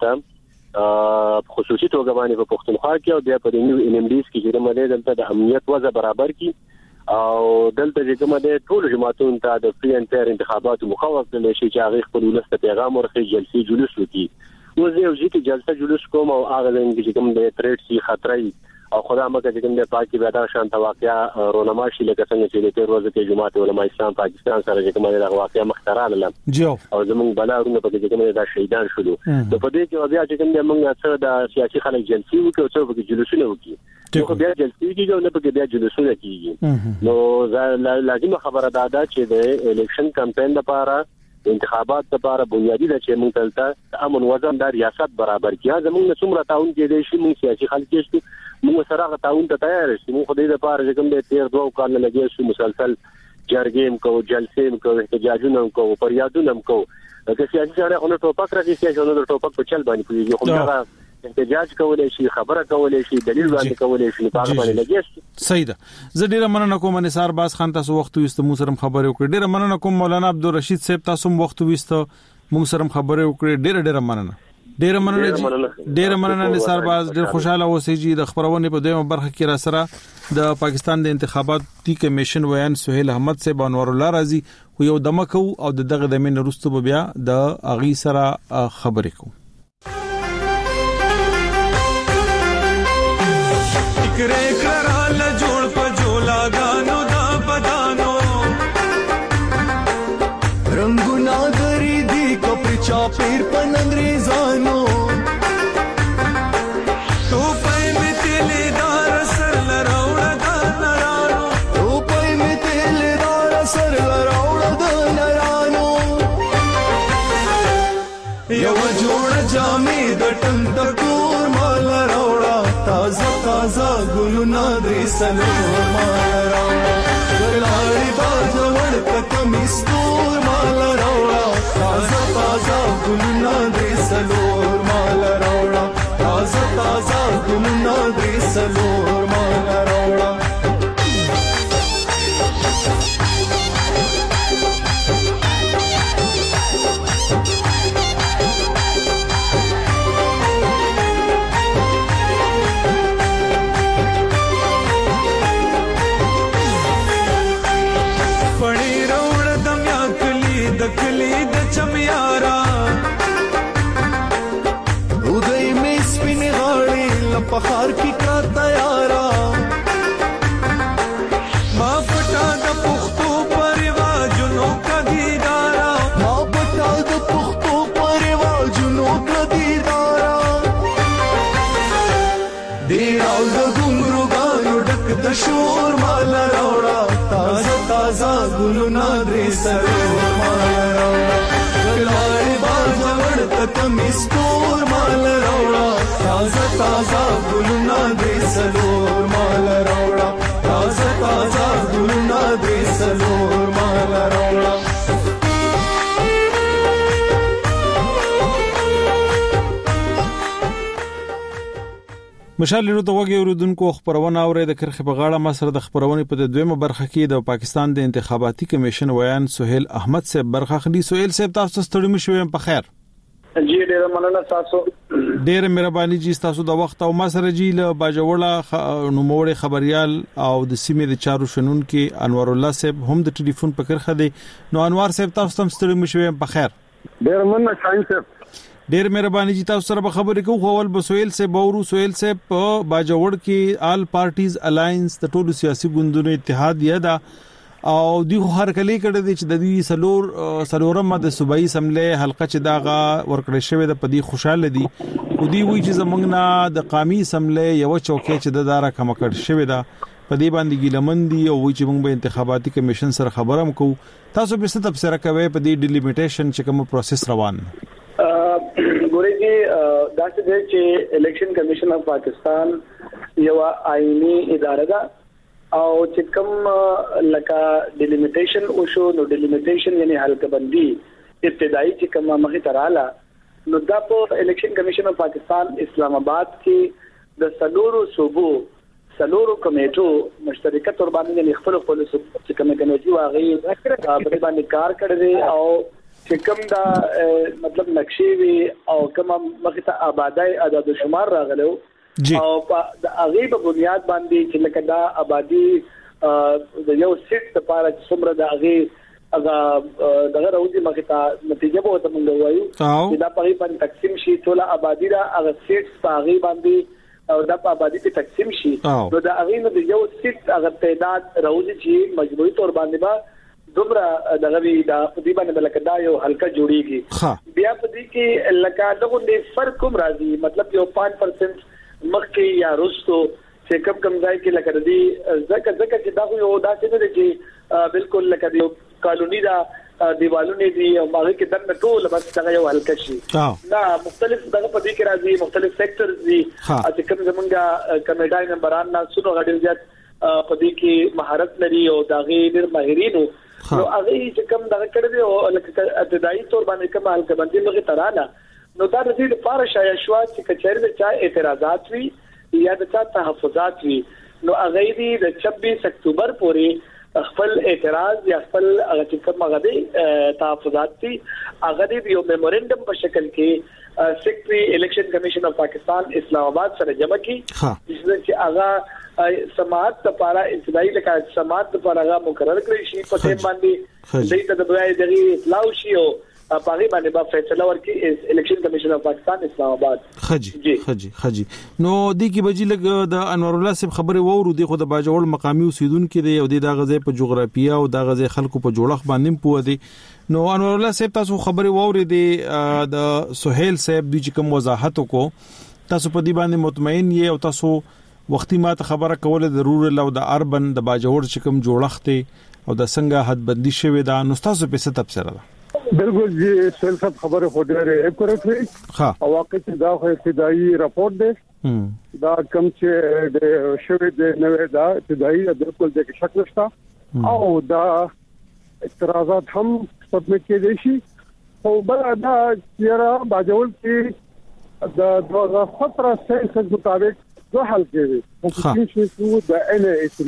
دلته خصوصي توګه باندې په پښتونخوا کې او د په نیو ان ام ډیز کې چې موږ دلته د امنیت وضع برابر کړي او دلته چې کومه د ټول جماعتونو ته د فری اند فیر انتخاباتو مخاوف کړي شي چې هغه خپل ولست پیغام ورکړي جلسې جلوس وکړي نو زه یو ځکه جلسه جلوس کوم او هغه د کوم د تریډ سي خطرې او خدای مکه چې کوم د پاکي به دا شانت واقعیا رونما شي لکه څنګه چې د تیر ورځ کې جماعت علماء اسلام پاکستان سره چې کوم د واقعیا مختراله لم او زمونږ بلارونه په کې کوم د شهیدان شلو نو په دې کې بیا چې کوم د موږ سره د سیاسي خلک جلسې وکړو چې په جلوسونه وکړي نو بیا جلسې کېږي او نه په کې بیا جلوسونه کېږي نو لازم خبره ده چې د الیکشن کمپاین لپاره انتخابات لپاره بنیادی د چې موږ تلته امن وزن د ریاست برابر کیا زموږ څومره تعاون کېدای شي موږ سیاسي خلک کې موږ سره تعاون ته تیار شو موږ خدای د پاره کوم د تیر دوه کال لګي شو مسلسل جرګیم کو جلسې کو احتجاجونه کو فریادونه کو که سیاسي سره اون ټوپک راځي چې اون ټوپک په چل باندې کوي خو دا احتجاج کولای شي خبره کولای شي دلیل وړاندې کولای شي په هغه باندې لګیږي. صحیح ده. زه ډیره مننه کوم نثار باز خان تاسو وخت وست مو سره خبرې وکړې. ډیره مننه کوم مولانا عبدالرشید صاحب تاسو وخت وست مو سره خبرې وکړې. ډیره ډیره مننه. ډیره مننه ډیره مننه نثار باز ډیر خوشاله اوسئ چې د خبرونه په دویمه برخه کې را سره د پاکستان د انتخاباتي کمیشن ویان سہیل احمد صاحب انور الله رازي خو یو دمکو او د دغه د مين رستو بیا د اغي سره خبرې کو. فکرې کړه ل جوړ په جولا غانو دا بدانو رنگونه غری دی کپر چاپیر پن انګریزانو تو پای می تل دار سر لراوړه دا نرانو تو پای می تل دار سر لراوړه دا نرانو یو جوړ جامې د ټنګ ټکور مال راوړه تازه تازه ګلونه درې سلور مال راوړه ګلاري باز ورته کمیستور مال راوړه تازه تازه ګلونه درې سلور مال راوړه تازه تازه ګلونه درې سلور مال راوړه. پخار کی کا تیارا ما پټا د پختو پرواجونو کا دیدارا ما پټا د پختو پرواجونو کا دیدارا دیراو د ګمرو غانو ډک د شور مال راوړه تازه تازه ګلونه درې سرور مال راوړه ګلاري باز ورته کمیستور مال راوړه تازه تازه ګلونه درې سلور مال راوړه تازه تازه ګلونه درې سلور مال راوړه. مشال لرو دغه اوریدونکو خبرونه اوري د کرخه په غاړه مسر د خبرونه په دویمه برخه کې د پاکستان د انتخاباتي کمیشن ویان سہیل احمد صاحب برخه خلی. سہیل صاحب تاسو ستړي مشوي په خیر. جی ډیره مننه تاسو. ډیره مهرباني جی تاسو د وخت او مسره جی له باجوړه نوموړ خبريال او د سیمې د چارو شنن کې انور الله صاحب هم د ټلیفون په کرخه دی. نو انور صاحب تاسو هم ستړي مشوي په خیر. ډیره مننه شاین صاحب. ډیر مهرباني جی تاسو سره خبرې کوو. اول به سہیل سے بورو سہیل سے په باجوړ کې آل پارټیز الاینس د ټولو سیاسي ګوندونو اتحاد یاده او دیغه هر کلی کړه د چې د دې سلور سلورم د صوبایي سملې حلقه چې داغه ورکړې شوی د پدی خوشاله دي خو دی وی چې زمونږ د قامي سملې یو چوکې چې د دارا کم کړ شوی دا پدی باندې ګلمندي او وی چې موږ به انتخاباتي کمیشن سره خبرم کو. تاسو به څه تفسیر کوي په دې ډیلیمیټیشن چې کوم پروسس روان ګورې چې دا چې الیکشن کمیشن اف پاکستان یو آئینی اداره ده او چې کوم لکه ډیلیمیټیشن او شو نو ډیلیمیټیشن یعنی حلقه بندي ابتدایي چې کوم مخې تراله نو دا په الیکشن کمیشن اف پاکستان اسلام آباد کې د سلورو صوبو سلورو کمیټو مشترکه تور باندې خپل خپل چې کوم کمیټي واغې په باندې کار کړی او چې کوم دا مطلب نقشې وی او کوم مخې ته آبادای عدد شمار راغلو او د هغه په بنیاد باندې چې لکه دا آبادی د یو سیټ لپاره چې څومره د هغه هغه دغه راوځي مخې ته نتیجه به ته مونږ وایو چې دا په باندې تقسیم شي ټول آبادی دا هغه سیټ په هغه باندې او دا په آبادی په تقسیم شي نو دا هغه د یو سیټ هغه تعداد راوځي چې مجموعي تور باندې با دومره دغه وی دا په دې باندې لکه دا یو حلقه جوړیږي بیا په دې کې لکه دغه د فرق کوم راځي مطلب یو پانچ پرسنټ مخکې یا رستو چې کم کم ځای کې لکه دې ځکه ځکه چې دا یو دا څه نه چې بالکل لکه یو قانوني دا دیوالونه دي او هغه کې دنه ټول بس دا یو حلقه شي دا مختلف دغه په دې کې راځي مختلف سېکټرز دي چې کوم زمونږه کمیټای ممبران نه سونو غړي زیات په دې کې مهارت لري او دا غیر ماهرینو نو هغه چې کوم دغه کړی او لکه ابتدایي تور باندې کوم حلقه باندې لږه تراله نو دا د دې لپاره شایع شو چې کچېر د چا اعتراضات وي یا د چا تحفظات وي نو هغه دې د چھبیس اکتوبر پورې خپل اعتراض یا خپل هغه چې کوم هغه دې تحفظات دي هغه دې یو میمورندم په شکل کې سیکرټري الیکشن کمیشن اف پاکستان اسلام آباد سره جمع کی چې هغه سماعت لپاره ابتدایي لکه سماعت لپاره هغه مقرر کړی شي په تیم باندې دې ته د دوی دغه اطلاع شي او پاغي باندې با فیصله ورکړي الیکشن کمیشن اف پاکستان اسلام آباد خجی خجی خجی نو د کی بجی لګ د انور الله صاحب خبره وورو د خو د باجوړ مقامی اوسیدونکو دی او د غزې په جغرافیه او د غزې خلکو په جوړخ باندې پوه دی نو انور الله صاحب تاسو خبره ووري دی د سہیل صاحب د کوم وضاحت کو تاسو په دې باندې مطمئن یې او تاسو وختي ماته خبره کوله د رورل او د اربن د باجوړ چې کوم جوړخ دی او د څنګه حد بندي شوی دا نو تاسو په څه تفسیر ده بالکل جی سہیل صاحب خبره خو ډېره اکورټ وي ها او واقعي دا خو ابتدایي راپورټ دی دا کوم چې د شوی د نوې دا ابتدایي بالکل د شک نشته او دا اعتراضات هم سبمټ کېدي شي او بل دا چې باجوړ کې د دوه هزار سترہ سنسس مطابق دو حل کېږي چې څه د ان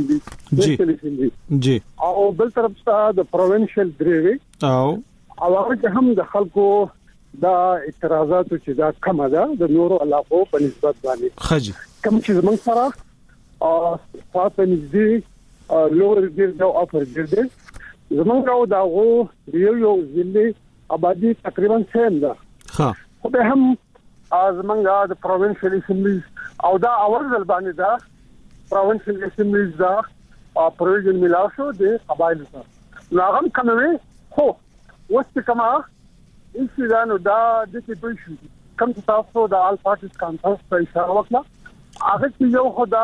اسمبلی جی جی او بل طرف ته د پروینشل دریوي او او هغه هم د خلکو دا اعتراضات چې دا کم ده د نورو علاقو په نسبت باندې خجی کوم چې زمونږ سره او فاطمه نږدې لوړ ډیر دا افر ډیر دی زمونږ او داغو یو یو ضلع آبادی تقریبا سیم ده ها خو به هم زمونږ د پروینشل اسمبلی او دا اول ځل باندې دا پروینشل اسمبلی دا پروویژن ملاو شو د قبایل سره لاغم کموي خو وست کما انسانو دا د دې په شو کوم تاسو د آل پارټیز کانفرنس په اشاره وکړه هغه چې یو خدا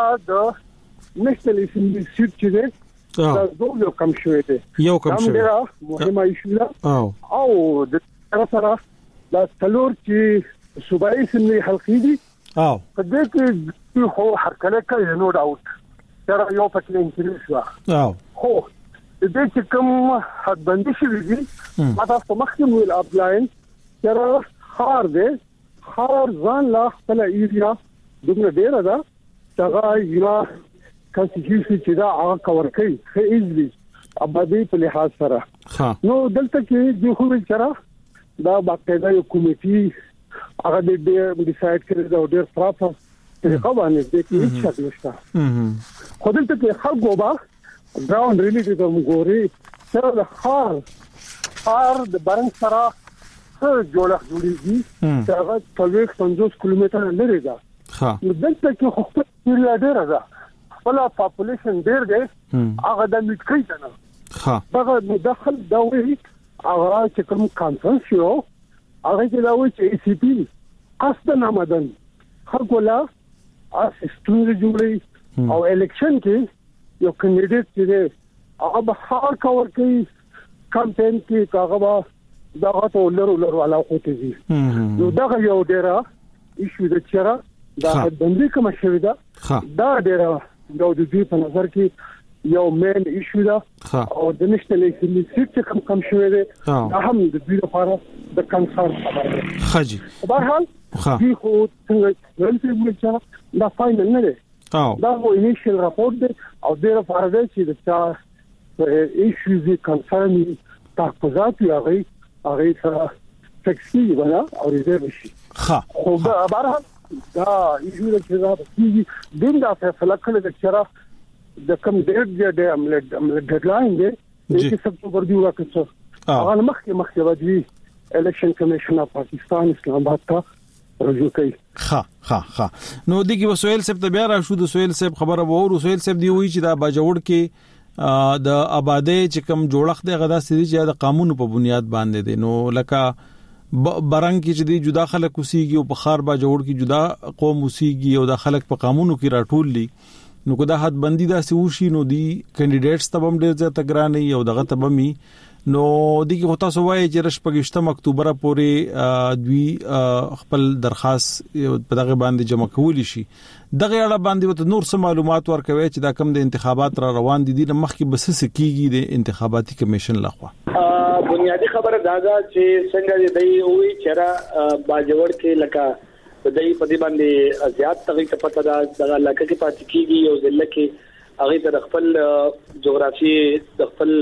د نېشنل اسمبلی سیټ چې دی دا دوه کم شوی دی یو کم شوی دا مهمه ایشو ده او او د سره دا څلور چې صوبایي اسمبلی حلقې دي او په دې کې خو هرکله کوي نو ډاوټ تر یو پکې انټریس وا او خو د دې چې کوم حد بندي شوی دي ما تاسو مخکې ویل اپلاین تر خار دې خار ځان لا خپل ایریا دغه ډیر ده څنګه یو کانسټیټیوشن چې دا هغه کور کوي خې ایزلی ابادي په لحاظ سره نو دلته کې د خو چر دا باقاعده یو کمیټي هغه دې ډیسایډ کړی دا ډیر پراپر طریقه باندې دې کې څه نشته خو دلته کې خلکو با ګراوند ریلیټي ته وګوري سره د خار خار د برن سره څه جوړه جوړیږي چې هغه څلوېښت پنځوس کیلومتره لري ده نو دلته کې خو په ایریا ډیر ده خپل پاپولیشن ډیر دی هغه د میټ کنه ها هغه مداخل دا وی هغه چې کوم کانفرنس یو هغه چې دا وی چې ای سی پی قصد نامدن خلکو لا اسټون جوړي او الیکشن کې یو کینډیډیټ چې هغه به هر کور کوي کمپاین کې هغه دا غته ولر ولر علاقه کوي نو دا یو ډیره ایشو د چیرې دا بندي کوم شوی دا دا ډیره د دې په نظر کې یو مین ایشو دا او د نشټل اسمبلی سیټ کم کم شوی دی دا هم د دې لپاره د کنسرن خبره ده خجی په هر حال دي خو څنګه ولته چې دا فاینل نه دی دا وو انیشل راپورټ دی او د لپاره دی چې د چا ایشوز کنسرن تحفظات یا غي هغه سره فکسي ولا او ریزرو شي خو دا بهر دا ایشو د چې دا چې دین دا فیصله کړل د چر د کم ډیټ د عمل عمل ډیډلاین دی چې سپټمبر دی ورکړه هغه مخکې مخکې ودی الیکشن کمیشن اف پاکستان اسلام آباد ته رجوع کوي ها ها ها نو دغه وسویل سپ ته بیا را شو د سویل سپ خبره وو سویل سپ دی وی چې دا باجوړ کې د آبادی چې کوم جوړخ دی غدا سړي چې د قانون په بنیاد باندې دي نو لکه برنګ کې چې دی جدا خلک اوسېږي او په خار باجوړ کې جدا قوم اوسېږي او د خلک په قانونو کې راټول دي نو کو دا حد بندي دا سی وشي نو دی کینډیډیټس ته هم ډیر ځای تګرانې او دغه ته بمي نو دغه هوتا سوای چې رشپګشتم اکتوبر پورې دوی خپل درخواست په دغه باندې جمع کول شي دغه اړه باندې وته نور څه معلومات ورکوي چې دا کم د انتخابات را روان دي د مخکې بس سکیږي د انتخاباتي کمیشن لخوا بنیادی خبره دا ده چې څنګه دی وی چې را باجوړ کې لکه د دې په دې باندې زیات تغیر ته پته ده د علاقې کې پاتې کیږي او ځل کې هغه د خپل جغرافي د خپل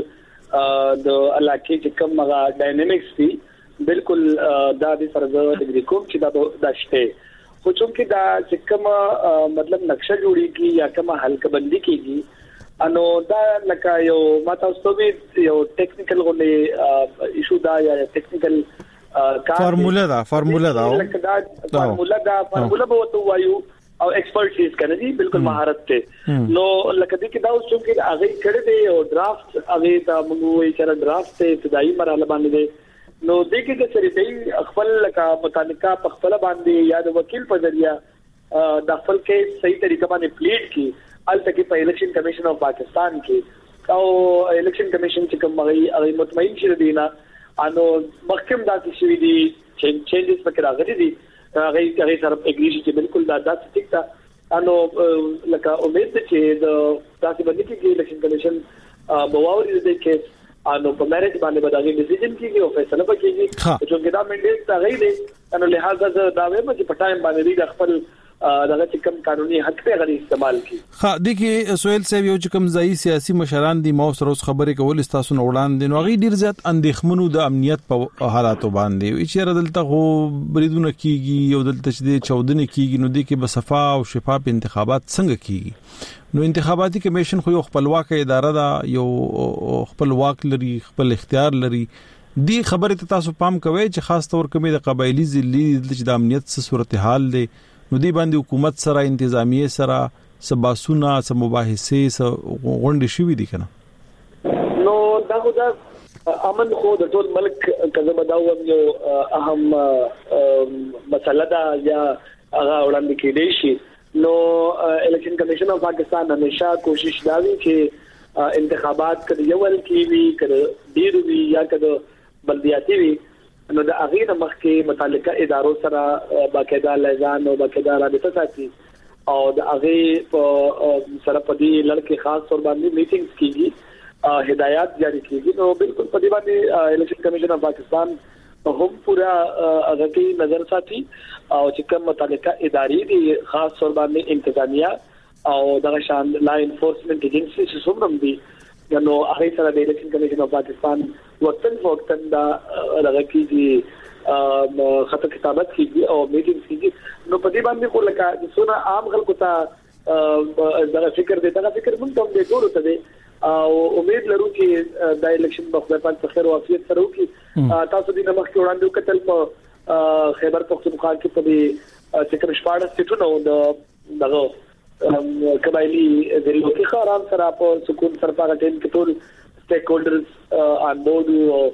د علاقې چې کوم هغه ډاینامیکس دي بالکل دا د سره د کوم چې دا داشته خو چې دا چې کوم مطلب نقشه جوړیږي یا کوم حلقه بندي کیږي انو دا لکه یو ماته اوسوي یو ټیکنیکل غوړي ایشو دا یا ټیکنیکل فارمولا دا فارمولا دا لکه دا فارمولا دا فارمولا به وته وایو او ایکسپرټیز کنه دي بالکل مهارت ته نو لکه دې کې دا اوس چې هغه کړه دی او ډرافټ هغه دا موږ وایي چې ډرافټ ته ابتدایي مرحله باندې دی نو دې کې د سری دی خپل لکه متعلقه په خپل باندې یا د وکیل په ذریعہ د خپل کې صحیح طریقه باندې پلیډ کی الته کې په الیکشن کمیشن اف پاکستان کې او الیکشن کمیشن چې کوم هغه مطمئن شې دینا انو محکم داسې شوی دي چې چینجز پکې راغلي دي هغه هغه سره اګریشن چې بالکل دا داسې ټیک تا انو لکه امید چې د داسې باندې کې الیکشن کمیشن بواوري دې کې انو په میرج باندې بداغي ډیسیژن کیږي او فیصله وکړي چې دا منډیټ دا غي دي انو لہذا دا وایم چې په ټایم باندې د خپل دغه چې کوم قانوني حق ته غوړي استعمال کی ها د کې سویل صاحب یو چې کوم ځای سیاسي مشران دي مو سره خبرې کول تاسو نه وړاندې نو غي ډیر زیات اندېخمنو د امنیت په حالاتو باندې چې دلته غو بریدونه کیږي او دلته چې چودنه کیږي نو د کې بصفا او شفاف انتخابات څنګه کیږي نو انتخاباتي کمیشن خو یو خپلواک اداره ده یو خپلواک لري خپل اختیار لري دی خبره ته تاسو پام کوئ چې خاص تور کمی د قبایلی ضلعي د امنیت څه صورتحال دی نو دی باندې حکومت سره انتظامیه سره سباسونه سم مباحثه س غونډې شوې دي کنه نو دا خو دا امن خو د ټول ملک کله بداوم یو اهم مسله ده یا هغه وړاندې کېدې شي نو الیکشن کمیشن اف پاکستان همیشه کوشش کوي چې انتخابات کړي یو ول کیوي کړي ډیر وی یا کړي بلدیاتي وی نو د اغیره مخکې متعلقه ادارو سره باقاعده لایزان او باقاعده رابطه ساتي او د اغه په سره په دې لړ خاص تور باندې میټینګز کیږي هدایات جاری کیږي نو بالکل په دې باندې الیکشن کمیشن اف پاکستان هم پورا هغه کې نظر ساتي او چې کوم متعلقه ادارې دي خاص تور باندې انتظامیه او د شان لا انفورسمنت ایجنسی چې څومره دي نو هغه سره د الیکشن کمیشن اف پاکستان وقتن فوقتن دا لږه کیږي خطه کتابت کیږي او میټینګ کیږي نو په دې باندې خو لکه څونه عام خلکو ته دا فکر دی دا فکر مونږ ته د ټول ته دی او امید لرو چې د الیکشن په خپل په خیر او عافیت سره وکړي تاسو دې نمخ کې وړاندې کتل په خیبر پختونخوا کې په دې چې کوم شپاړس سټونو د دغه قبایلی ذریعو کې خارام سره په سکون سره په ټیم کې ټول سټیک هولډرز ان بورډ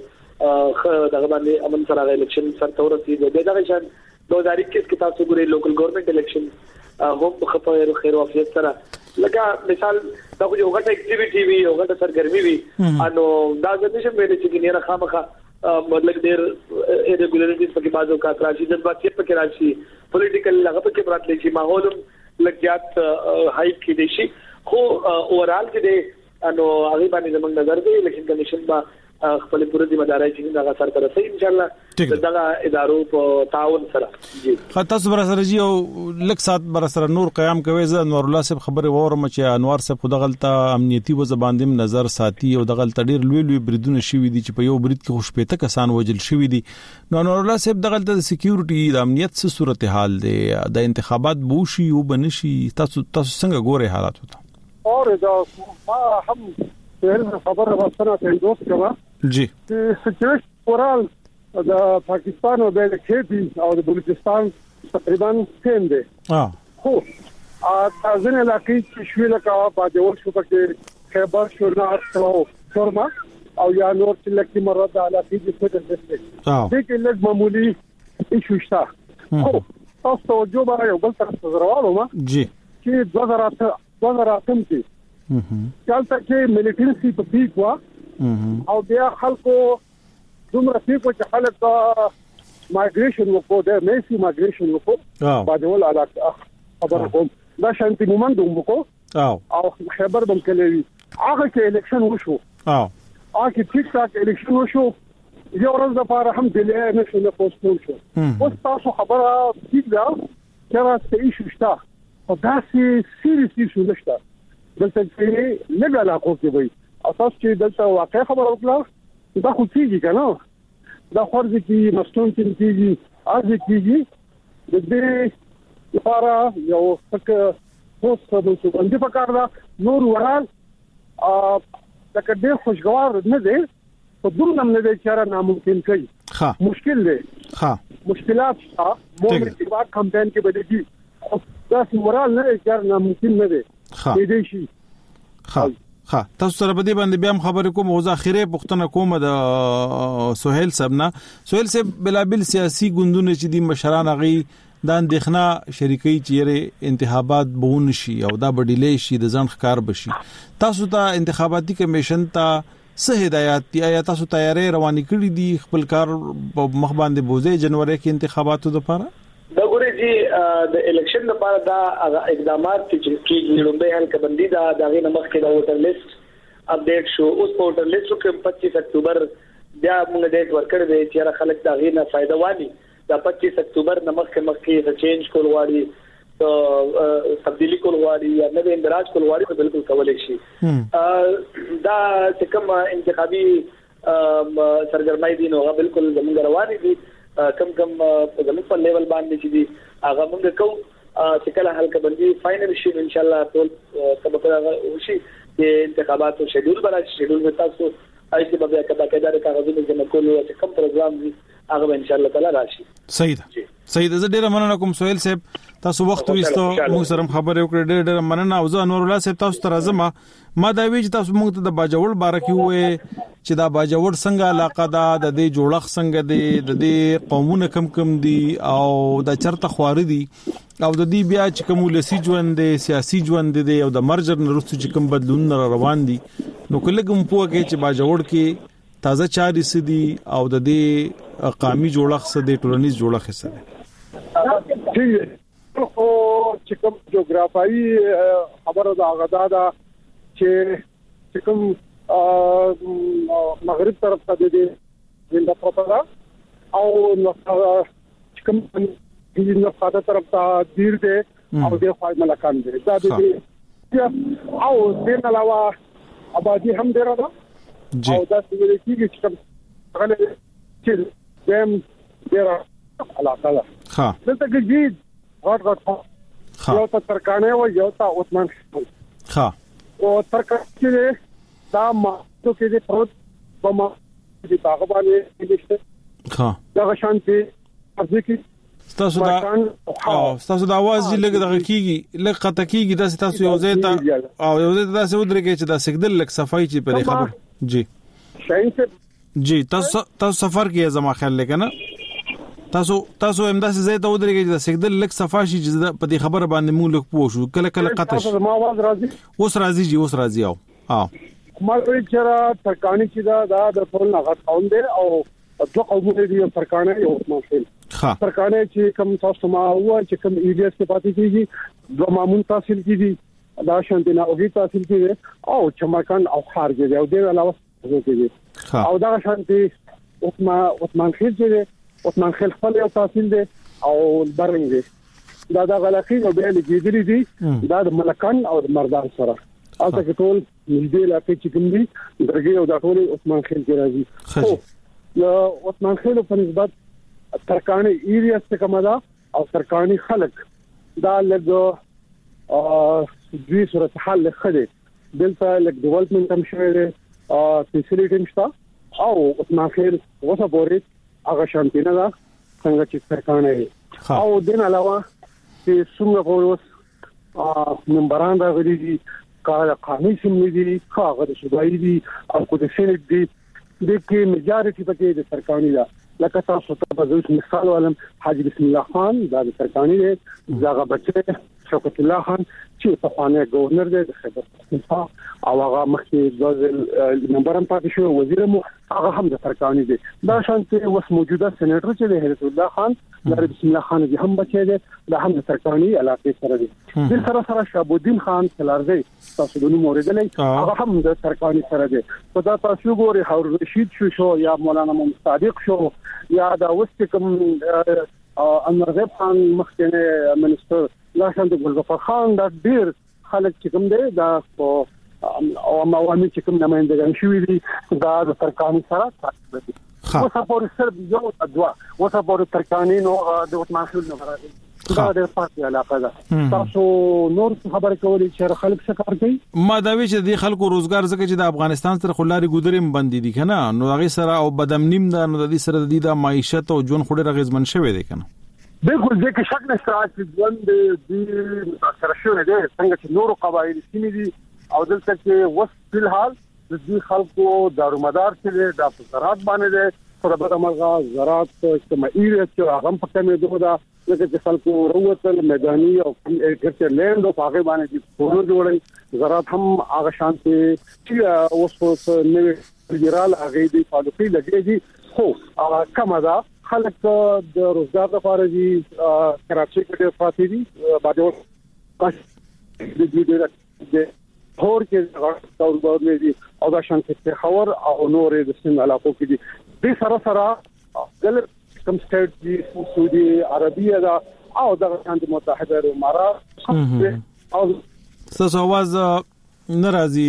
او دغه باندې امن سره الیکشن سره تورسي د دغه شان دو هزار اکیس کې تاسو ګورئ لوکل ګورنمنت الیکشن هم خپل خیر او عافیت سره لکه مثال دا یو غټه اکټیویټي وی یو غټه سرګرمي وی انو دا د نشم ویل چې نه خامخه مطلب ډیر ارګولریټیز پکې بازو کا راشي د بات کې پکې راشي پولیټیکل لغه پکې براتلی شي ماحول لګیات هایپ کې دي شي خو اورال کې دي انو هغه باندې زموږ نظر دی الیکشن کمیشن با خپل پوره ذمہ داري چې دا سر تر سي ان شاء الله دغه ادارو په تعاون سره جی تاسو بر سره جی او لک سات بر سره نور قیام کوي ز انور الله صاحب خبره وورم چې انوار صاحب خود غلطه امنیتي و زباندیم نظر ساتي او د غلطه ډیر لوی لوی بریدونه شوي دي چې په یو برید کې خوشپېته کسان وجل شوي دي نو انور الله صاحب د غلطه د سکیورټي د امنیت څه صورتحال دی د انتخابات بوشي او بنشي تاسو تاسو څنګه ګوري حالات وته اور دا ما هم په خبره واسطه ته دوست کما جی سچويشن اورال د پاکستان او د کېپی او د بلوچستان تقریبا سیم دی ها خو ا تاسو نه لکه چې شوی لکه باجوړ شو پکې خیبر شورنار او شورما او یا نور چې لکه مراد علاقه دي څه دسته دي چې لږ معمولی ایشو شته خو تاسو توجه به یو بل طرف ته راوړو ما جی چې دوه هزار اته دوه هزار اته کې چلته کې مليټري په پیک وا او بیا خلکو دومره پیکو چې خلک مایګریشن وکړو د میسي مایګریشن وکړو باندې علاقه خبر کوم دا شانتي مومندوم وکړو او خبر بم کړی هغه کې الیکشن وشو او هغه کې ټیک ټاک الیکشن وشو یو ورځ لپاره هم دلې نه شو نه پوسټول شو اوس تاسو خبره ٹھیک ده چې راځي شوشتا او دا سي سیریسلی شو نشته دلته چې نه علاقه کې وي او تاسو چې دلته واقع خبره وکړه دا خو کیږي کنه دا خورځ کې مستون کې کیږي ارزه کیږي د دې لپاره یو څه پوسټ د څه په کار دا نور ورال ا دا کډه خوشګوار نه دی په دومره نه دی چې را ناممکن کوي ها مشکل دی ها مشکلات ها مو ارتباط کمپاین کې بدلږي دا ورال نه چې ناممکن نه دی ها دې شي ها ها تاسو سره په دې باندې بیا خبرې کوم او ځا اخیره پښتنه کوم د سہیل صاحبنا سہیل صاحب بلابل سیاسي ګوندونه چې د مشران غي د اندېښنه شریکي چیرې انتخابات بون شي او دا بدیلې شي د ځان ښکار بشي تاسو ته انتخاباتي کمیشن ته سه هدایت دی آیا تاسو تیارې روانې کړې دي خپل کار په مخ باندې بوزي جنوري کې انتخاباتو لپاره دا ګوري چې د الیکشن لپاره دا اقدامات چې کیږي لومبه حل کبندي دا دغه نمخ کې دا ووټر لیست اپډیټ شو اوس په ووټر لیست کې پچیس اکتوبر بیا موږ ډیټ ورکړ دی چې خلک دا غي نه فائدہ واني دا پچیس اکتوبر نمخ کې مخ کې د چینج کول واړي ته تبدیلی کول واړي یا نوې اندراج کول واړي په بالکل کولای شي دا چې کوم انتخابي سرګرمۍ دي نو بالکل زموږ رواني دي کم کم زموږ په لیول باندې چې دي هغه موږ کوو چې کله حل کبندي فائنل شي ان شاء الله ټول سبب وشي د انتخاباتو شیډول برابر شیډول به تاسو ایسي به کدا کدا د کاغذونو جمع کول او چې کوم پروګرام دي هغه ان شاء الله تعالی راشي صحیح ده صحیح ده زه ډیره مننه کوم سہیل صاحب تاسو وخت وستو موږ سره خبرې وکړې ډیره ډیره مننه او زه انور الله صاحب تاسو ته راځم ما دا وی چې تاسو موږ ته د باجوړ بارکې وې چې دا باجوړ څنګه علاقه ده د دې جوړخ څنګه دی د دې قومونه کم کم دي او د چرته خواري دي او د دې بیا چې کوم لسی ژوند دي سیاسي ژوند دي او د مرجر نرستو چې کوم بدلون روان دي نو کله کوم پوهه کې چې باجوړ کې تازه چاري سدي او د دې قامي جوړخ سدي ټولنیز جوړخ سدي او چې کوم جغرافیایي خبره دا غدا دا چې کوم مغرب طرف ته دي د پروپاګا او نو کوم د نفاده طرف ته دیر دي او د خپل ملکان دي دا دي او د علاوه آبادی هم ډیره ده او دا څه دي چې کوم غلې چې دیم ډیره علاقه ده ها دلته کې جید غټ غټ یو ته ترکانه او یو ته عثمان ها او ترکانه چې دا ما ته کې دي پروت په ما چې هغه باندې نشته ها دا شانتي ځکه تاسو دا او تاسو دا आवाज لګ دغه کیږي لګ قطه کیږي دا تاسو یو ځای ته او یو ځای ته تاسو ودرېږئ چې دا سګدل لګ صفای چې په خبر جی شاین جی تاسو تاسو سفر کې زما خیال لګنه تاسو تاسو امداسه زه ته ودرېږئ چې سګدل لک صفاشي چې په دې خبره باندې مونږ لک پوه شو کله کله قطش تاسو ما आवाज راځي اوس راځي جی اوس راځي او ها کومه چې ترکانی چې دا د ټول نه غټ قوم دی او دوه قومونه دي ترکانه یو عثمان ها ترکانه چې کوم تاسو ما هوا چې کوم ایډیاس کې پاتې کیږي دوه مامون تحصیل کیږي دا شانتینا اوږي تحصیل کیږي او چمکان او خارج دی او د علاوه کیږي او دا شانتي عثمان عثمان خیل چې عثمان خیل خپل یو تحصیل دی او برنګ دی دا د غلقي او به لګیدلې دي دا د ملکان او د مردان سره اته کې ټول نږدې لاته چې کوم دي درګي او د ټول عثمان خیل کې راځي نو عثمان خیل په نسبت ترکانی ایریا څخه کومه ده او ترکانی خلک دا لږ ا دوی صورت حل خده دلته لږ ډیولپمنٹ هم شوی دی ا فیسیلیټی نشته او عثمان خیل وسه پورې هغه شانتینه ده څنګه چې ترکانی او دین علاوه چې څنګه کووس ا منبران راغلي دي کار قانوني سم دي کاغذ شوی دي او کو د سینټ دي د کې میجارټي پکې د ترکانی ده لکه تاسو ته په مثال ولم حاجی بسم الله خان دا د ترکانی دی زاغه بچي شوکت الله خان چې په خوانه گورنر دی د خیبر پختونخوا او هغه مخکې د نمبر هم پاتې شو وزیر مو هغه هم د ترکانی دی دا شانتي اوس موجوده سېنیټر چې دی هرت الله خان د بسم الله خان دی هم بچی دی د هم د ترکانی علاقې سره دی د سره سره شهاب الدین خان کلارزی تاسو د نوم اوریدلې هغه هم د ترکانی سره دی په دا تاسو ګوري هارون رشید شو شو یا مولانا محمد صادق شو یا دا وست کوم انور غیب خان مخکنه منسټر لا شانت ګلظفر خان دا ډیر خلک چې کوم دی دا او موامي چې کوم نمائندګان شوي دي دا د ترکانی سره تاسو دي خو سپور سر یو دوا و سپور ترکانی نو د عثمان خیل نو راځي دا د پاتې علاقه ده تاسو نور خبره کولې چې خلک څه کار کوي ما دا وی چې د خلکو روزګار زکه چې د افغانستان سره خلاري ګودریم باندې دي کنه نو هغه سره او بدامنیم دا نو د دې سره د دې د معیشت او ژوند خوري رغزمن شوی دی کنه بالکل ځکه شک نشته چې ژوند د سره شوی دی څنګه چې نور قبایل سیمې دي او دلته کې وس په حال د دې خلکو دارومدار چې د زراعت باندې ده پر بده مرغه زراعت اجتماعي چې هغه په کمه دوه دا چې خلکو وروتل میداني او اګرچ لند او هغه باندې چې کورو جوړي زراعت هم هغه شانتي چې اوس په نوې جرال هغه دی فالوفي لګيږي خو کما دا خلک د روزګار لپاره دي کراچي کې فاتې دي باندې د دې د هور کې غاټ کاروبار لري او دا شانتي خبر او نورې د سن علاقو کې دي د سره سره دل کوم سټیټ دي سعودي عربیه دا او د شانتي متحده امارات او تاسو आवाज ناراضي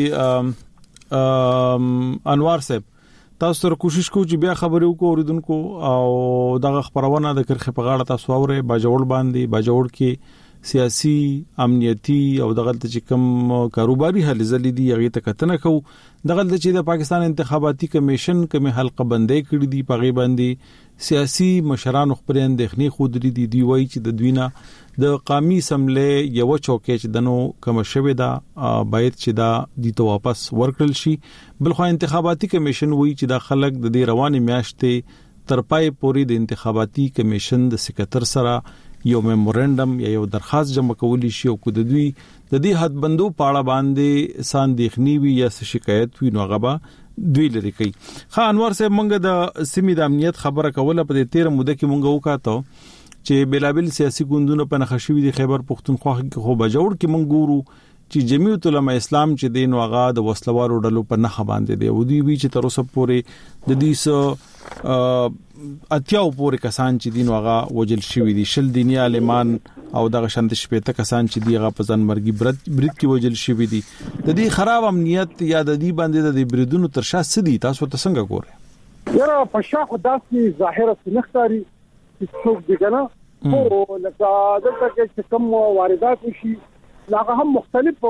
انوار صاحب تاسو سره کوشش کوو چې بیا خبرې وکړو اوریدونکو او دغه خبرونه د کرخه په غاړه تاسو اورئ باجوړ باندې باجوړ کې سیاسي امنیتي او دغه چې کوم کاروباري حل زلي دي هغه ته کتنه کو دغه چې د پاکستان انتخاباتي کمیشن کوم حلقه بندې کړې دي په غي باندې سیاسي مشران خبرې اندېخنې خود لري دي دی وای چې د دوینه د قومي سملې یو چوکې چې دنو کوم شوي دا باید چې دا د تو واپس ورکړل شي بلخو انتخاباتي کمیشن وای چې د خلک د دې رواني میاشتې ترپای پوری د انتخاباتي کمیشن د سکرټر سره یو میمورندم یا یو درخواست جمع کولی شي او کو د دوی د دې حد بندو پاړه باندې ساندېخنی وي یا شکایت وي نو غبا دوی لري کوي خان انور صاحب مونږ د سیمې د امنیت خبره کوله په تیر موده کې مونږ وکړو چې بلابل سیاسي ګوندونو په نخښوي د خیبر پختونخوا کې خو بجوړ کې مونږ ګورو چې جمعیت العلماء اسلام چې دین واغا د وسلوارو ډلو په نخ باندې دی او دوی وی چې تر اوسه پورې د دې سو اتیاو پورې کسان چې دین واغا وجل شوی دي شل دینی عالمان او دغه شانت شپته کسان چې دیغه په ځن مرګي برت برت کې وجل شوی دي د دې خراب امنیت یا د دې باندې د بریدونو تر شا سدي تاسو ته څنګه ګورئ یاره په شاخ داسې ظاهره نختاري چې څوک دی کنه او لکه دلته کې کوم واردات شي هغه هم مختلف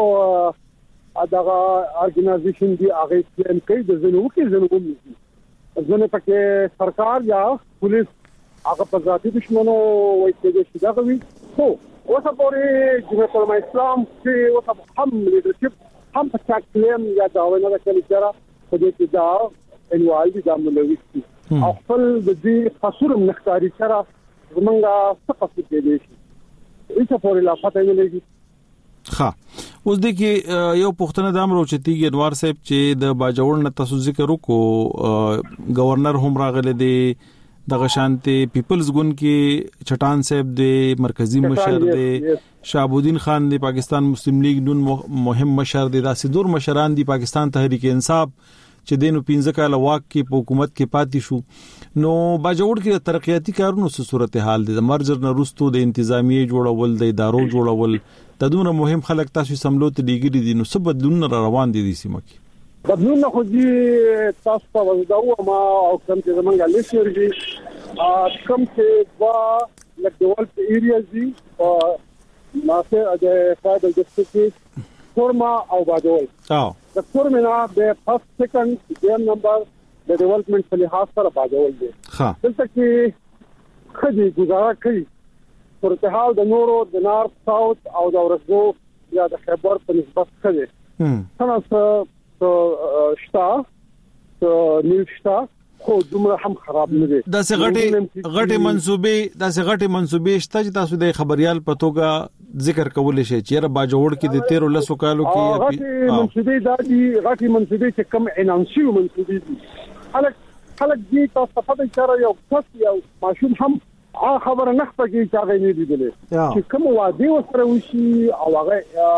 دغه ارګنایزیشن دی هغه پلان کوي د زنو کې زنو کوي ځنه پکې سرکار یا پولیس هغه په ذاتي دشمنو وایي چې دا کوي خو اوسه پورې جمهوریت العلماء اسلام چې اوسه هم لیدرشپ هم په تاکلم یا داونه د کلی سره په دې کې دا انوال دي د ملوثي او خپل د دې قصور مختاري سره زمونږه څه قصور دی شي ایڅ پورې لا پته نه لګي ها اوس د کې یو پښتنه د امر اوچتیږي انوار صاحب چې د باجوړ نه تاسو ذکر وکړو گورنر هم راغله دی د غشانتي پیپلز ګوند کې چټان صاحب دی مرکزی مشر دی شهاب الدین خان دی پاکستان مسلم لیگ نون مهم مشر دی داسې دور مشران دی پاکستان تحریک انصاف چې دینو پنځه کاله واک کې په حکومت کې پاتې شو نو باجوړ کې د ترقیاتي کارونو څه صورتحال دي د مرجر نه رستو د انتظامیه جوړول د ادارو جوړول د دونه مهم خلک تاسو سملوت دیګری دي نو څه بدلون را روان دي د سیمه کې بدلون خو دي تاسو په وځداو ما او کوم چې زمونږه لیسر دي کوم چې وا لکه ډیولپ ایریاز دي او ماسه د فایدل ډسټریکټ فورما او باجوړ او د فورمنا د فرست سیکنډ ګیم نمبر د ډیولپمنٹ په لحاظ سره باجوړ دي ها دلته کې خدي گزاره کوي صورتحال د نورو د نارث ساوث او د ورځو یا د خیبر په نسبت خدي هم څنګه شتا ته نیوشتا خو دومره هم خراب نه دي دا څه غټي غټي منسوبې دا څه غټي منسوبې شته چې تاسو د خبريال پتوګه ذکر کول شي چې را باجوړ کې د تیرو لسو کالو کې هغه منصوبې د دې غټي منصوبې چې کم انانسیو منصوبې دي خلک خلک دې تاسو په دې سره یو څه یو ماشوم هم هغه خبره نه پکې چې هغه نه دیدلې چې کوم وادي وسره وشي او هغه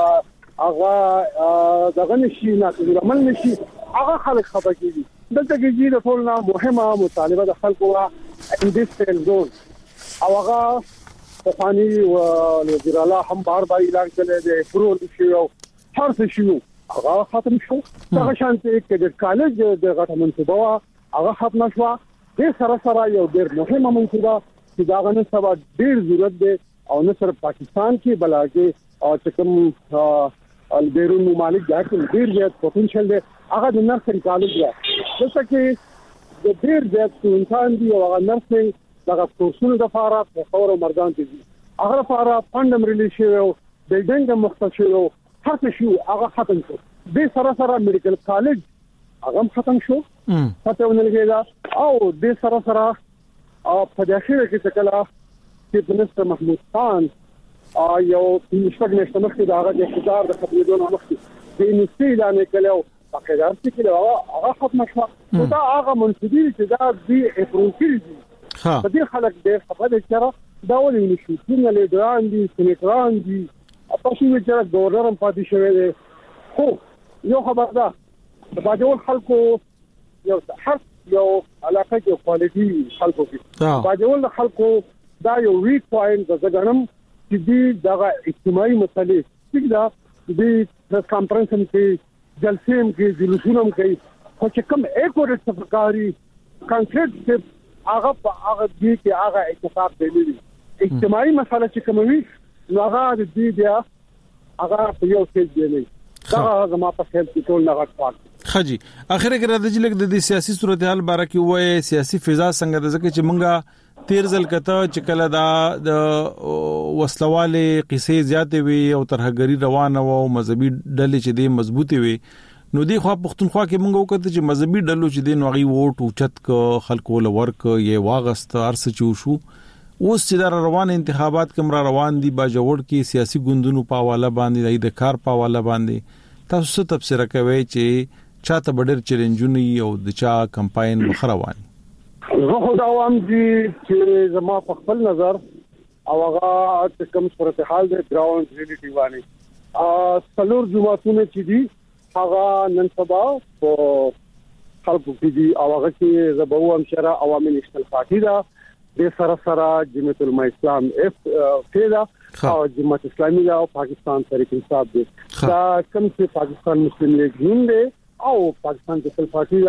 هغه دغه نشي نه عمل نشي هغه خلک خبر کیږي دلته کې د ټول نه مهمه مطالبه د خلکو انډستریال زون او هغه فانی او وزیر الله هم بار بار اعلان کړی دی پرور شي او هر څه شي هغه ختم شو هغه شانتي کې د کالج د غټه منصوبه هغه ختم شو د سره سره یو ډېر مهمه منصوبه چې دا غنه سبا ډېر ضرورت دی او نه صرف پاکستان کې بلکې او چې کوم البیرون ممالک دا کې ډېر زیات پوتنشل دی هغه د نرسنګ کالج دی ځکه چې د ډېر زیات انسان دی او هغه نرسنګ دغه کورسونو د لپاره په خور او مردان کې دي هغه لپاره فندم ریلیز شوی او بلډینګ مختص شوی هر څه شو هغه ختم شو د سره سره میډیکل کالج هغه ختم شو پته ونلګیدا او د سره سره او په داخله کې څه کلا چې منستر محمود خان یو مشفق نشته مخکې دا هغه د اقتدار د خبرېدو مخکې د انسټي اعلان کړو په قدر کې له هغه ختم شو دا هغه منصبي چې دا د اپروکل دي په دې خلک د خبرې سره دا ولې نشي چې لیډران دي سېنیټران دي تاسو یې چې ګورنر هم پاتې شوی دی خو یو خبر ده د باجوړ خلکو یو هر یو علاقه کې کوالټي خلکو کې باجوړ خلکو دا یو ویک پوینټ د زګنم چې دی دغه اجتماعي مسلې چې دا د کانفرنس کې جلسې کې جلوسونه کوي خو چې کوم اکورټ صفقاري کانکریټ هغه هغه دی چې هغه اتفاق دی اجتماعي مسله چې کوموي نو هغه د دې بیا هغه په یو څه دی نه دا زما په خیال کې ټول نه غواړي خجی اخر کې راځي چې د سیاسي صورتحال باره کې وایي سیاسي فضا څنګه د ځکه چې مونږه تیر ځل کته چې کله دا د وسلواله قصې زیاتې وي او ترهګری روانه او مذهبي ډلې چې دې مضبوطي وي نو دی خو پښتونخوا کې مونږ وکړه چې مذهبي ډلو چې دې نوغي ووټ اوچت ک خلکو لورک یې واغست ارس چو شو اوس چې دا روان انتخابات کوم را روان دي باجوړ کې سیاسي ګوندونو په حواله باندې د کار په حواله باندې تاسو څه تفسیر کوي چې چاته بډر چیلنجونه او د چا کمپاین مخروان زه خو دا وایم چې زما په خپل نظر او هغه کوم صورتحال د ګراوند ریالټي باندې ا څلور جماعتونه چې دي هغه نن سبا په خلکو کې دي او هغه چې زبو هم شرع عوامي نشتل پارټي دا د سره سره جمعیت العلماء اسلام اف فیدا او جماعت اسلامي او پاکستان تحریک انصاف دي دا کوم چې پاکستان مسلم لیگ هند او پاکستان پیپل پارټي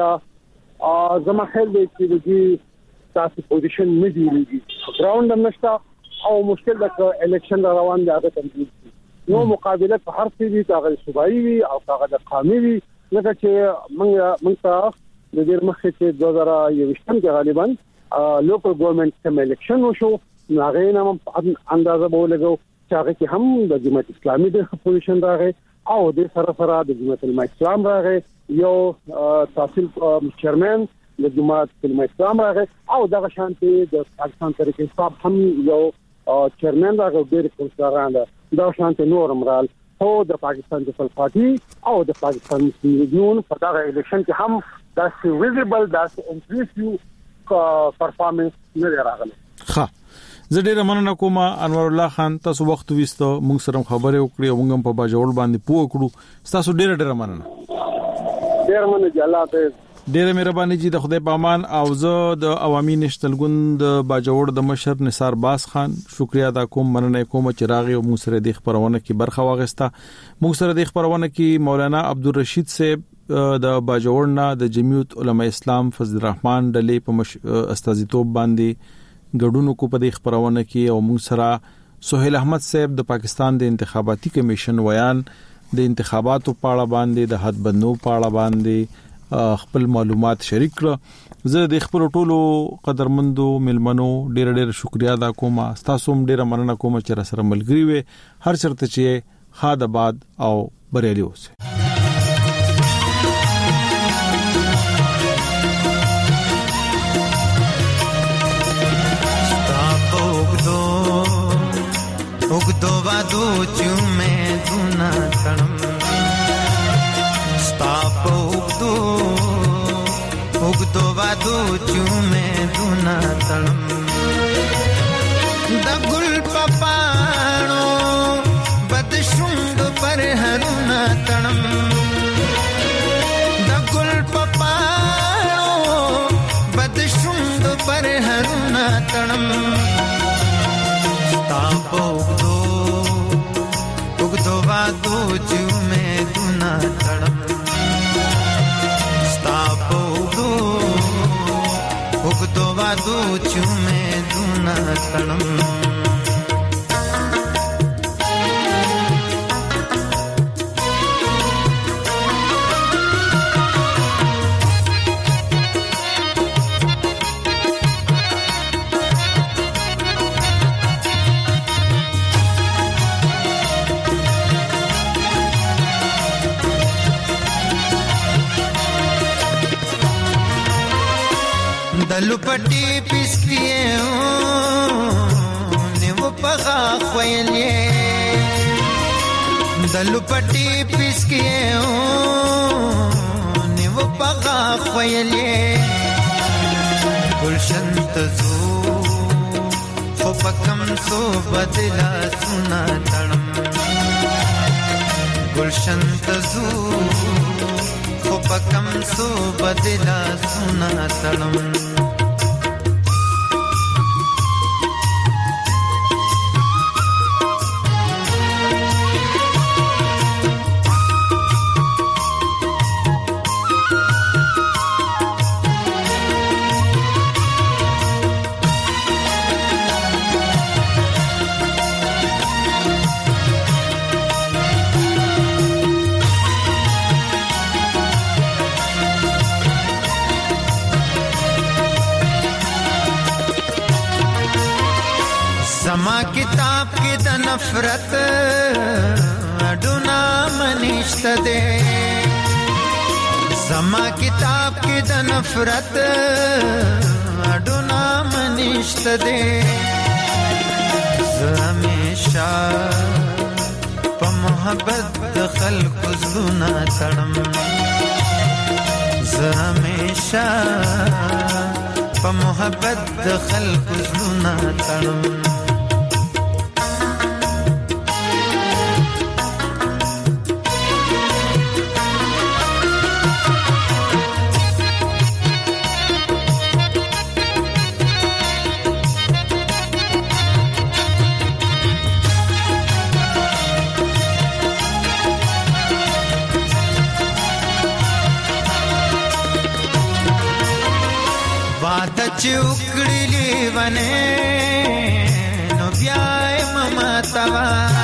دا زما خیال دی چې د تاسو پوزیشن نه دیږي ګراوند هم نشته او مشکل د الیکشن روان دی هغه تنظیم نو مقابله په هر څه دي هغه صوبایي وي او هغه د قومي وي لکه چې موږ موږ ته د دې مخکې چې دوه زره یوویشت کې غالبا لوکل ګورنمنت کوم الیکشن وشو هغه نه اندازه بولګو چې هغه کې هم د جماعت اسلامي د پوزیشن راغی او د سره سره د جماعت العلماء اسلام راغی یو تحصیل چیرمن د جماعت العلماء اسلام راغی او دغه شانتي د پاکستان تحریک انصاف هم یو چیرمن راغی ډېر کونسلران دا شانتي نور مرال او د پاکستان پیپل پارټي او د پاکستان مسلم لیګ په دغه الیکشن کې هم داسې ویزیبل داسې انټریسیو پرفارمنس نه راغلی. ښه زه ډیر مننه کوم انور الله خان تاسو وخت وستو موږ سره خبرې وکړې او موږ په باجوړ باندې پوه کړو تاسو ډیر ډیر مننه. ډیر مننه الله ته ډیر مهرباني جی د خدای پامان او زه د عوامي نشتل ګوند باجوړ د مشر نثار باز خان شکریا ادا کوم مننه کوم چې راغی او موږ سره د خبرونه کې برخه واغسته. موږ سره د خبرونه کې مولانا عبدالرشید صاحب د باجوړنا د جمعیت علماء اسلام فضل الرحمن ډلې په استازیتوب باندې ګډونو کو په د خبرونه کې او موږ سره سہیل احمد صاحب د پاکستان د انتخاباتي کمیشن ویان د انتخاباتو په اړه باندې د حد بندو په اړه باندې خپل معلومات شریک کړ. زه د خپل ټولو قدرمندو ملمنو ډیر ډیر شکریا ادا کوم. تاسو هم ډیر مننه کوم چې را سره ملګری وې هر چرته چې خاد آباد او بریالي اوسه. उगदो उगदो वादो चुमे दुना तणम स्ताप उगदो उगदो वादो चुमे दुना तणम दगुल पपाणो बदशुंड पर हरुना तणम दगुल पपाणो बदशुंड पर हरुना तणम ताप उगदो उगदो वादो चुमे दुना तणम ताप उगदो उगदो वादो चुमे दुना तणम दलुपटी पिसकिए निव पगा ख्वयले दलुपटी पिसकिए निव पगा ख्वयले गुलशन तजो खोपकम सो बदला सुना तणम गुलशन तजो खोपकम सो बदला सुना तणम समा किताब की द नफरत अडुना मनिष्ठ दे समा किताब की द नफरत अडुना मनिष्ठ दे हमेशा प मोहब्बत खल्क जुना तणम हमेशा प मोहब्बत खल्क जुना तणम चुकड़ी वने नो ब्याय ममा तवा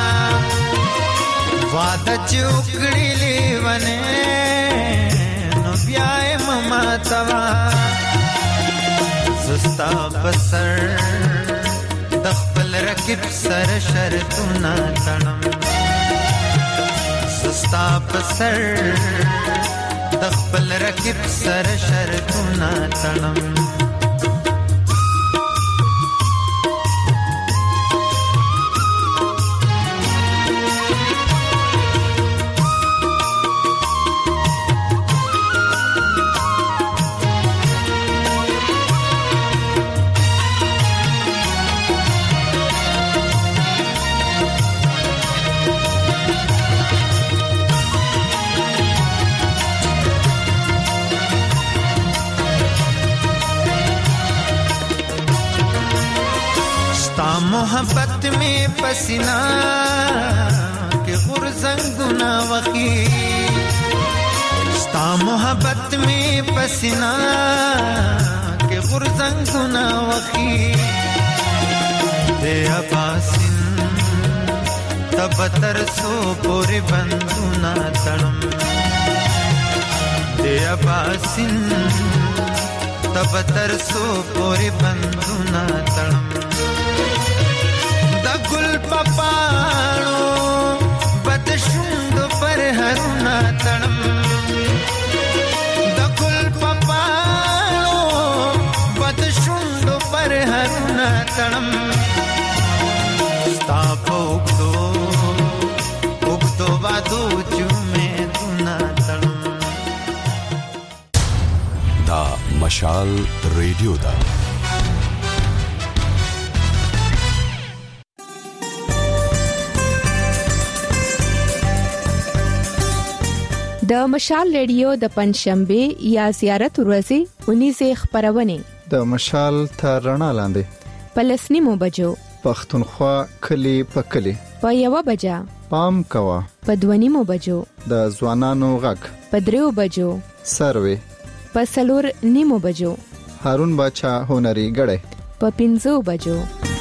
वाद चुकड़ी वने नो ब्याय ममा तवा सुस्ता बसर दखपल रकिब सर शरतुना तणम सुस्ता बसर दखपल रकिब सर शरतुना तणम मोहब्बत में पसीना के गुरजंगुना वकी स्ता मोहब्बत में पसीना के गुरजंगुना वकी दे अबासिन तब तरसो पोरे बंदुना तणम दे अबासिन तब तरसो पोरे बंदुना तणम गुल पपाणो बदशुंड पर हरुना तणम दगुल पपाणो बदशुंड पर हरुना तणम ताप उगदो مشال ریډیو دا د مشال ریډیو د پنځشنبه یا زیارت ورځې اونیزه خبرونه د مشال تر رڼا لاندې پلسنی مو بجو پښتونخوا کلی په کلی په یو بجا پام کوا په دونی مو بجو د ځوانانو غږ په دریو بجو سروي په سلور نیمو بجو هارون باچا هنري غړې په پنځو بجو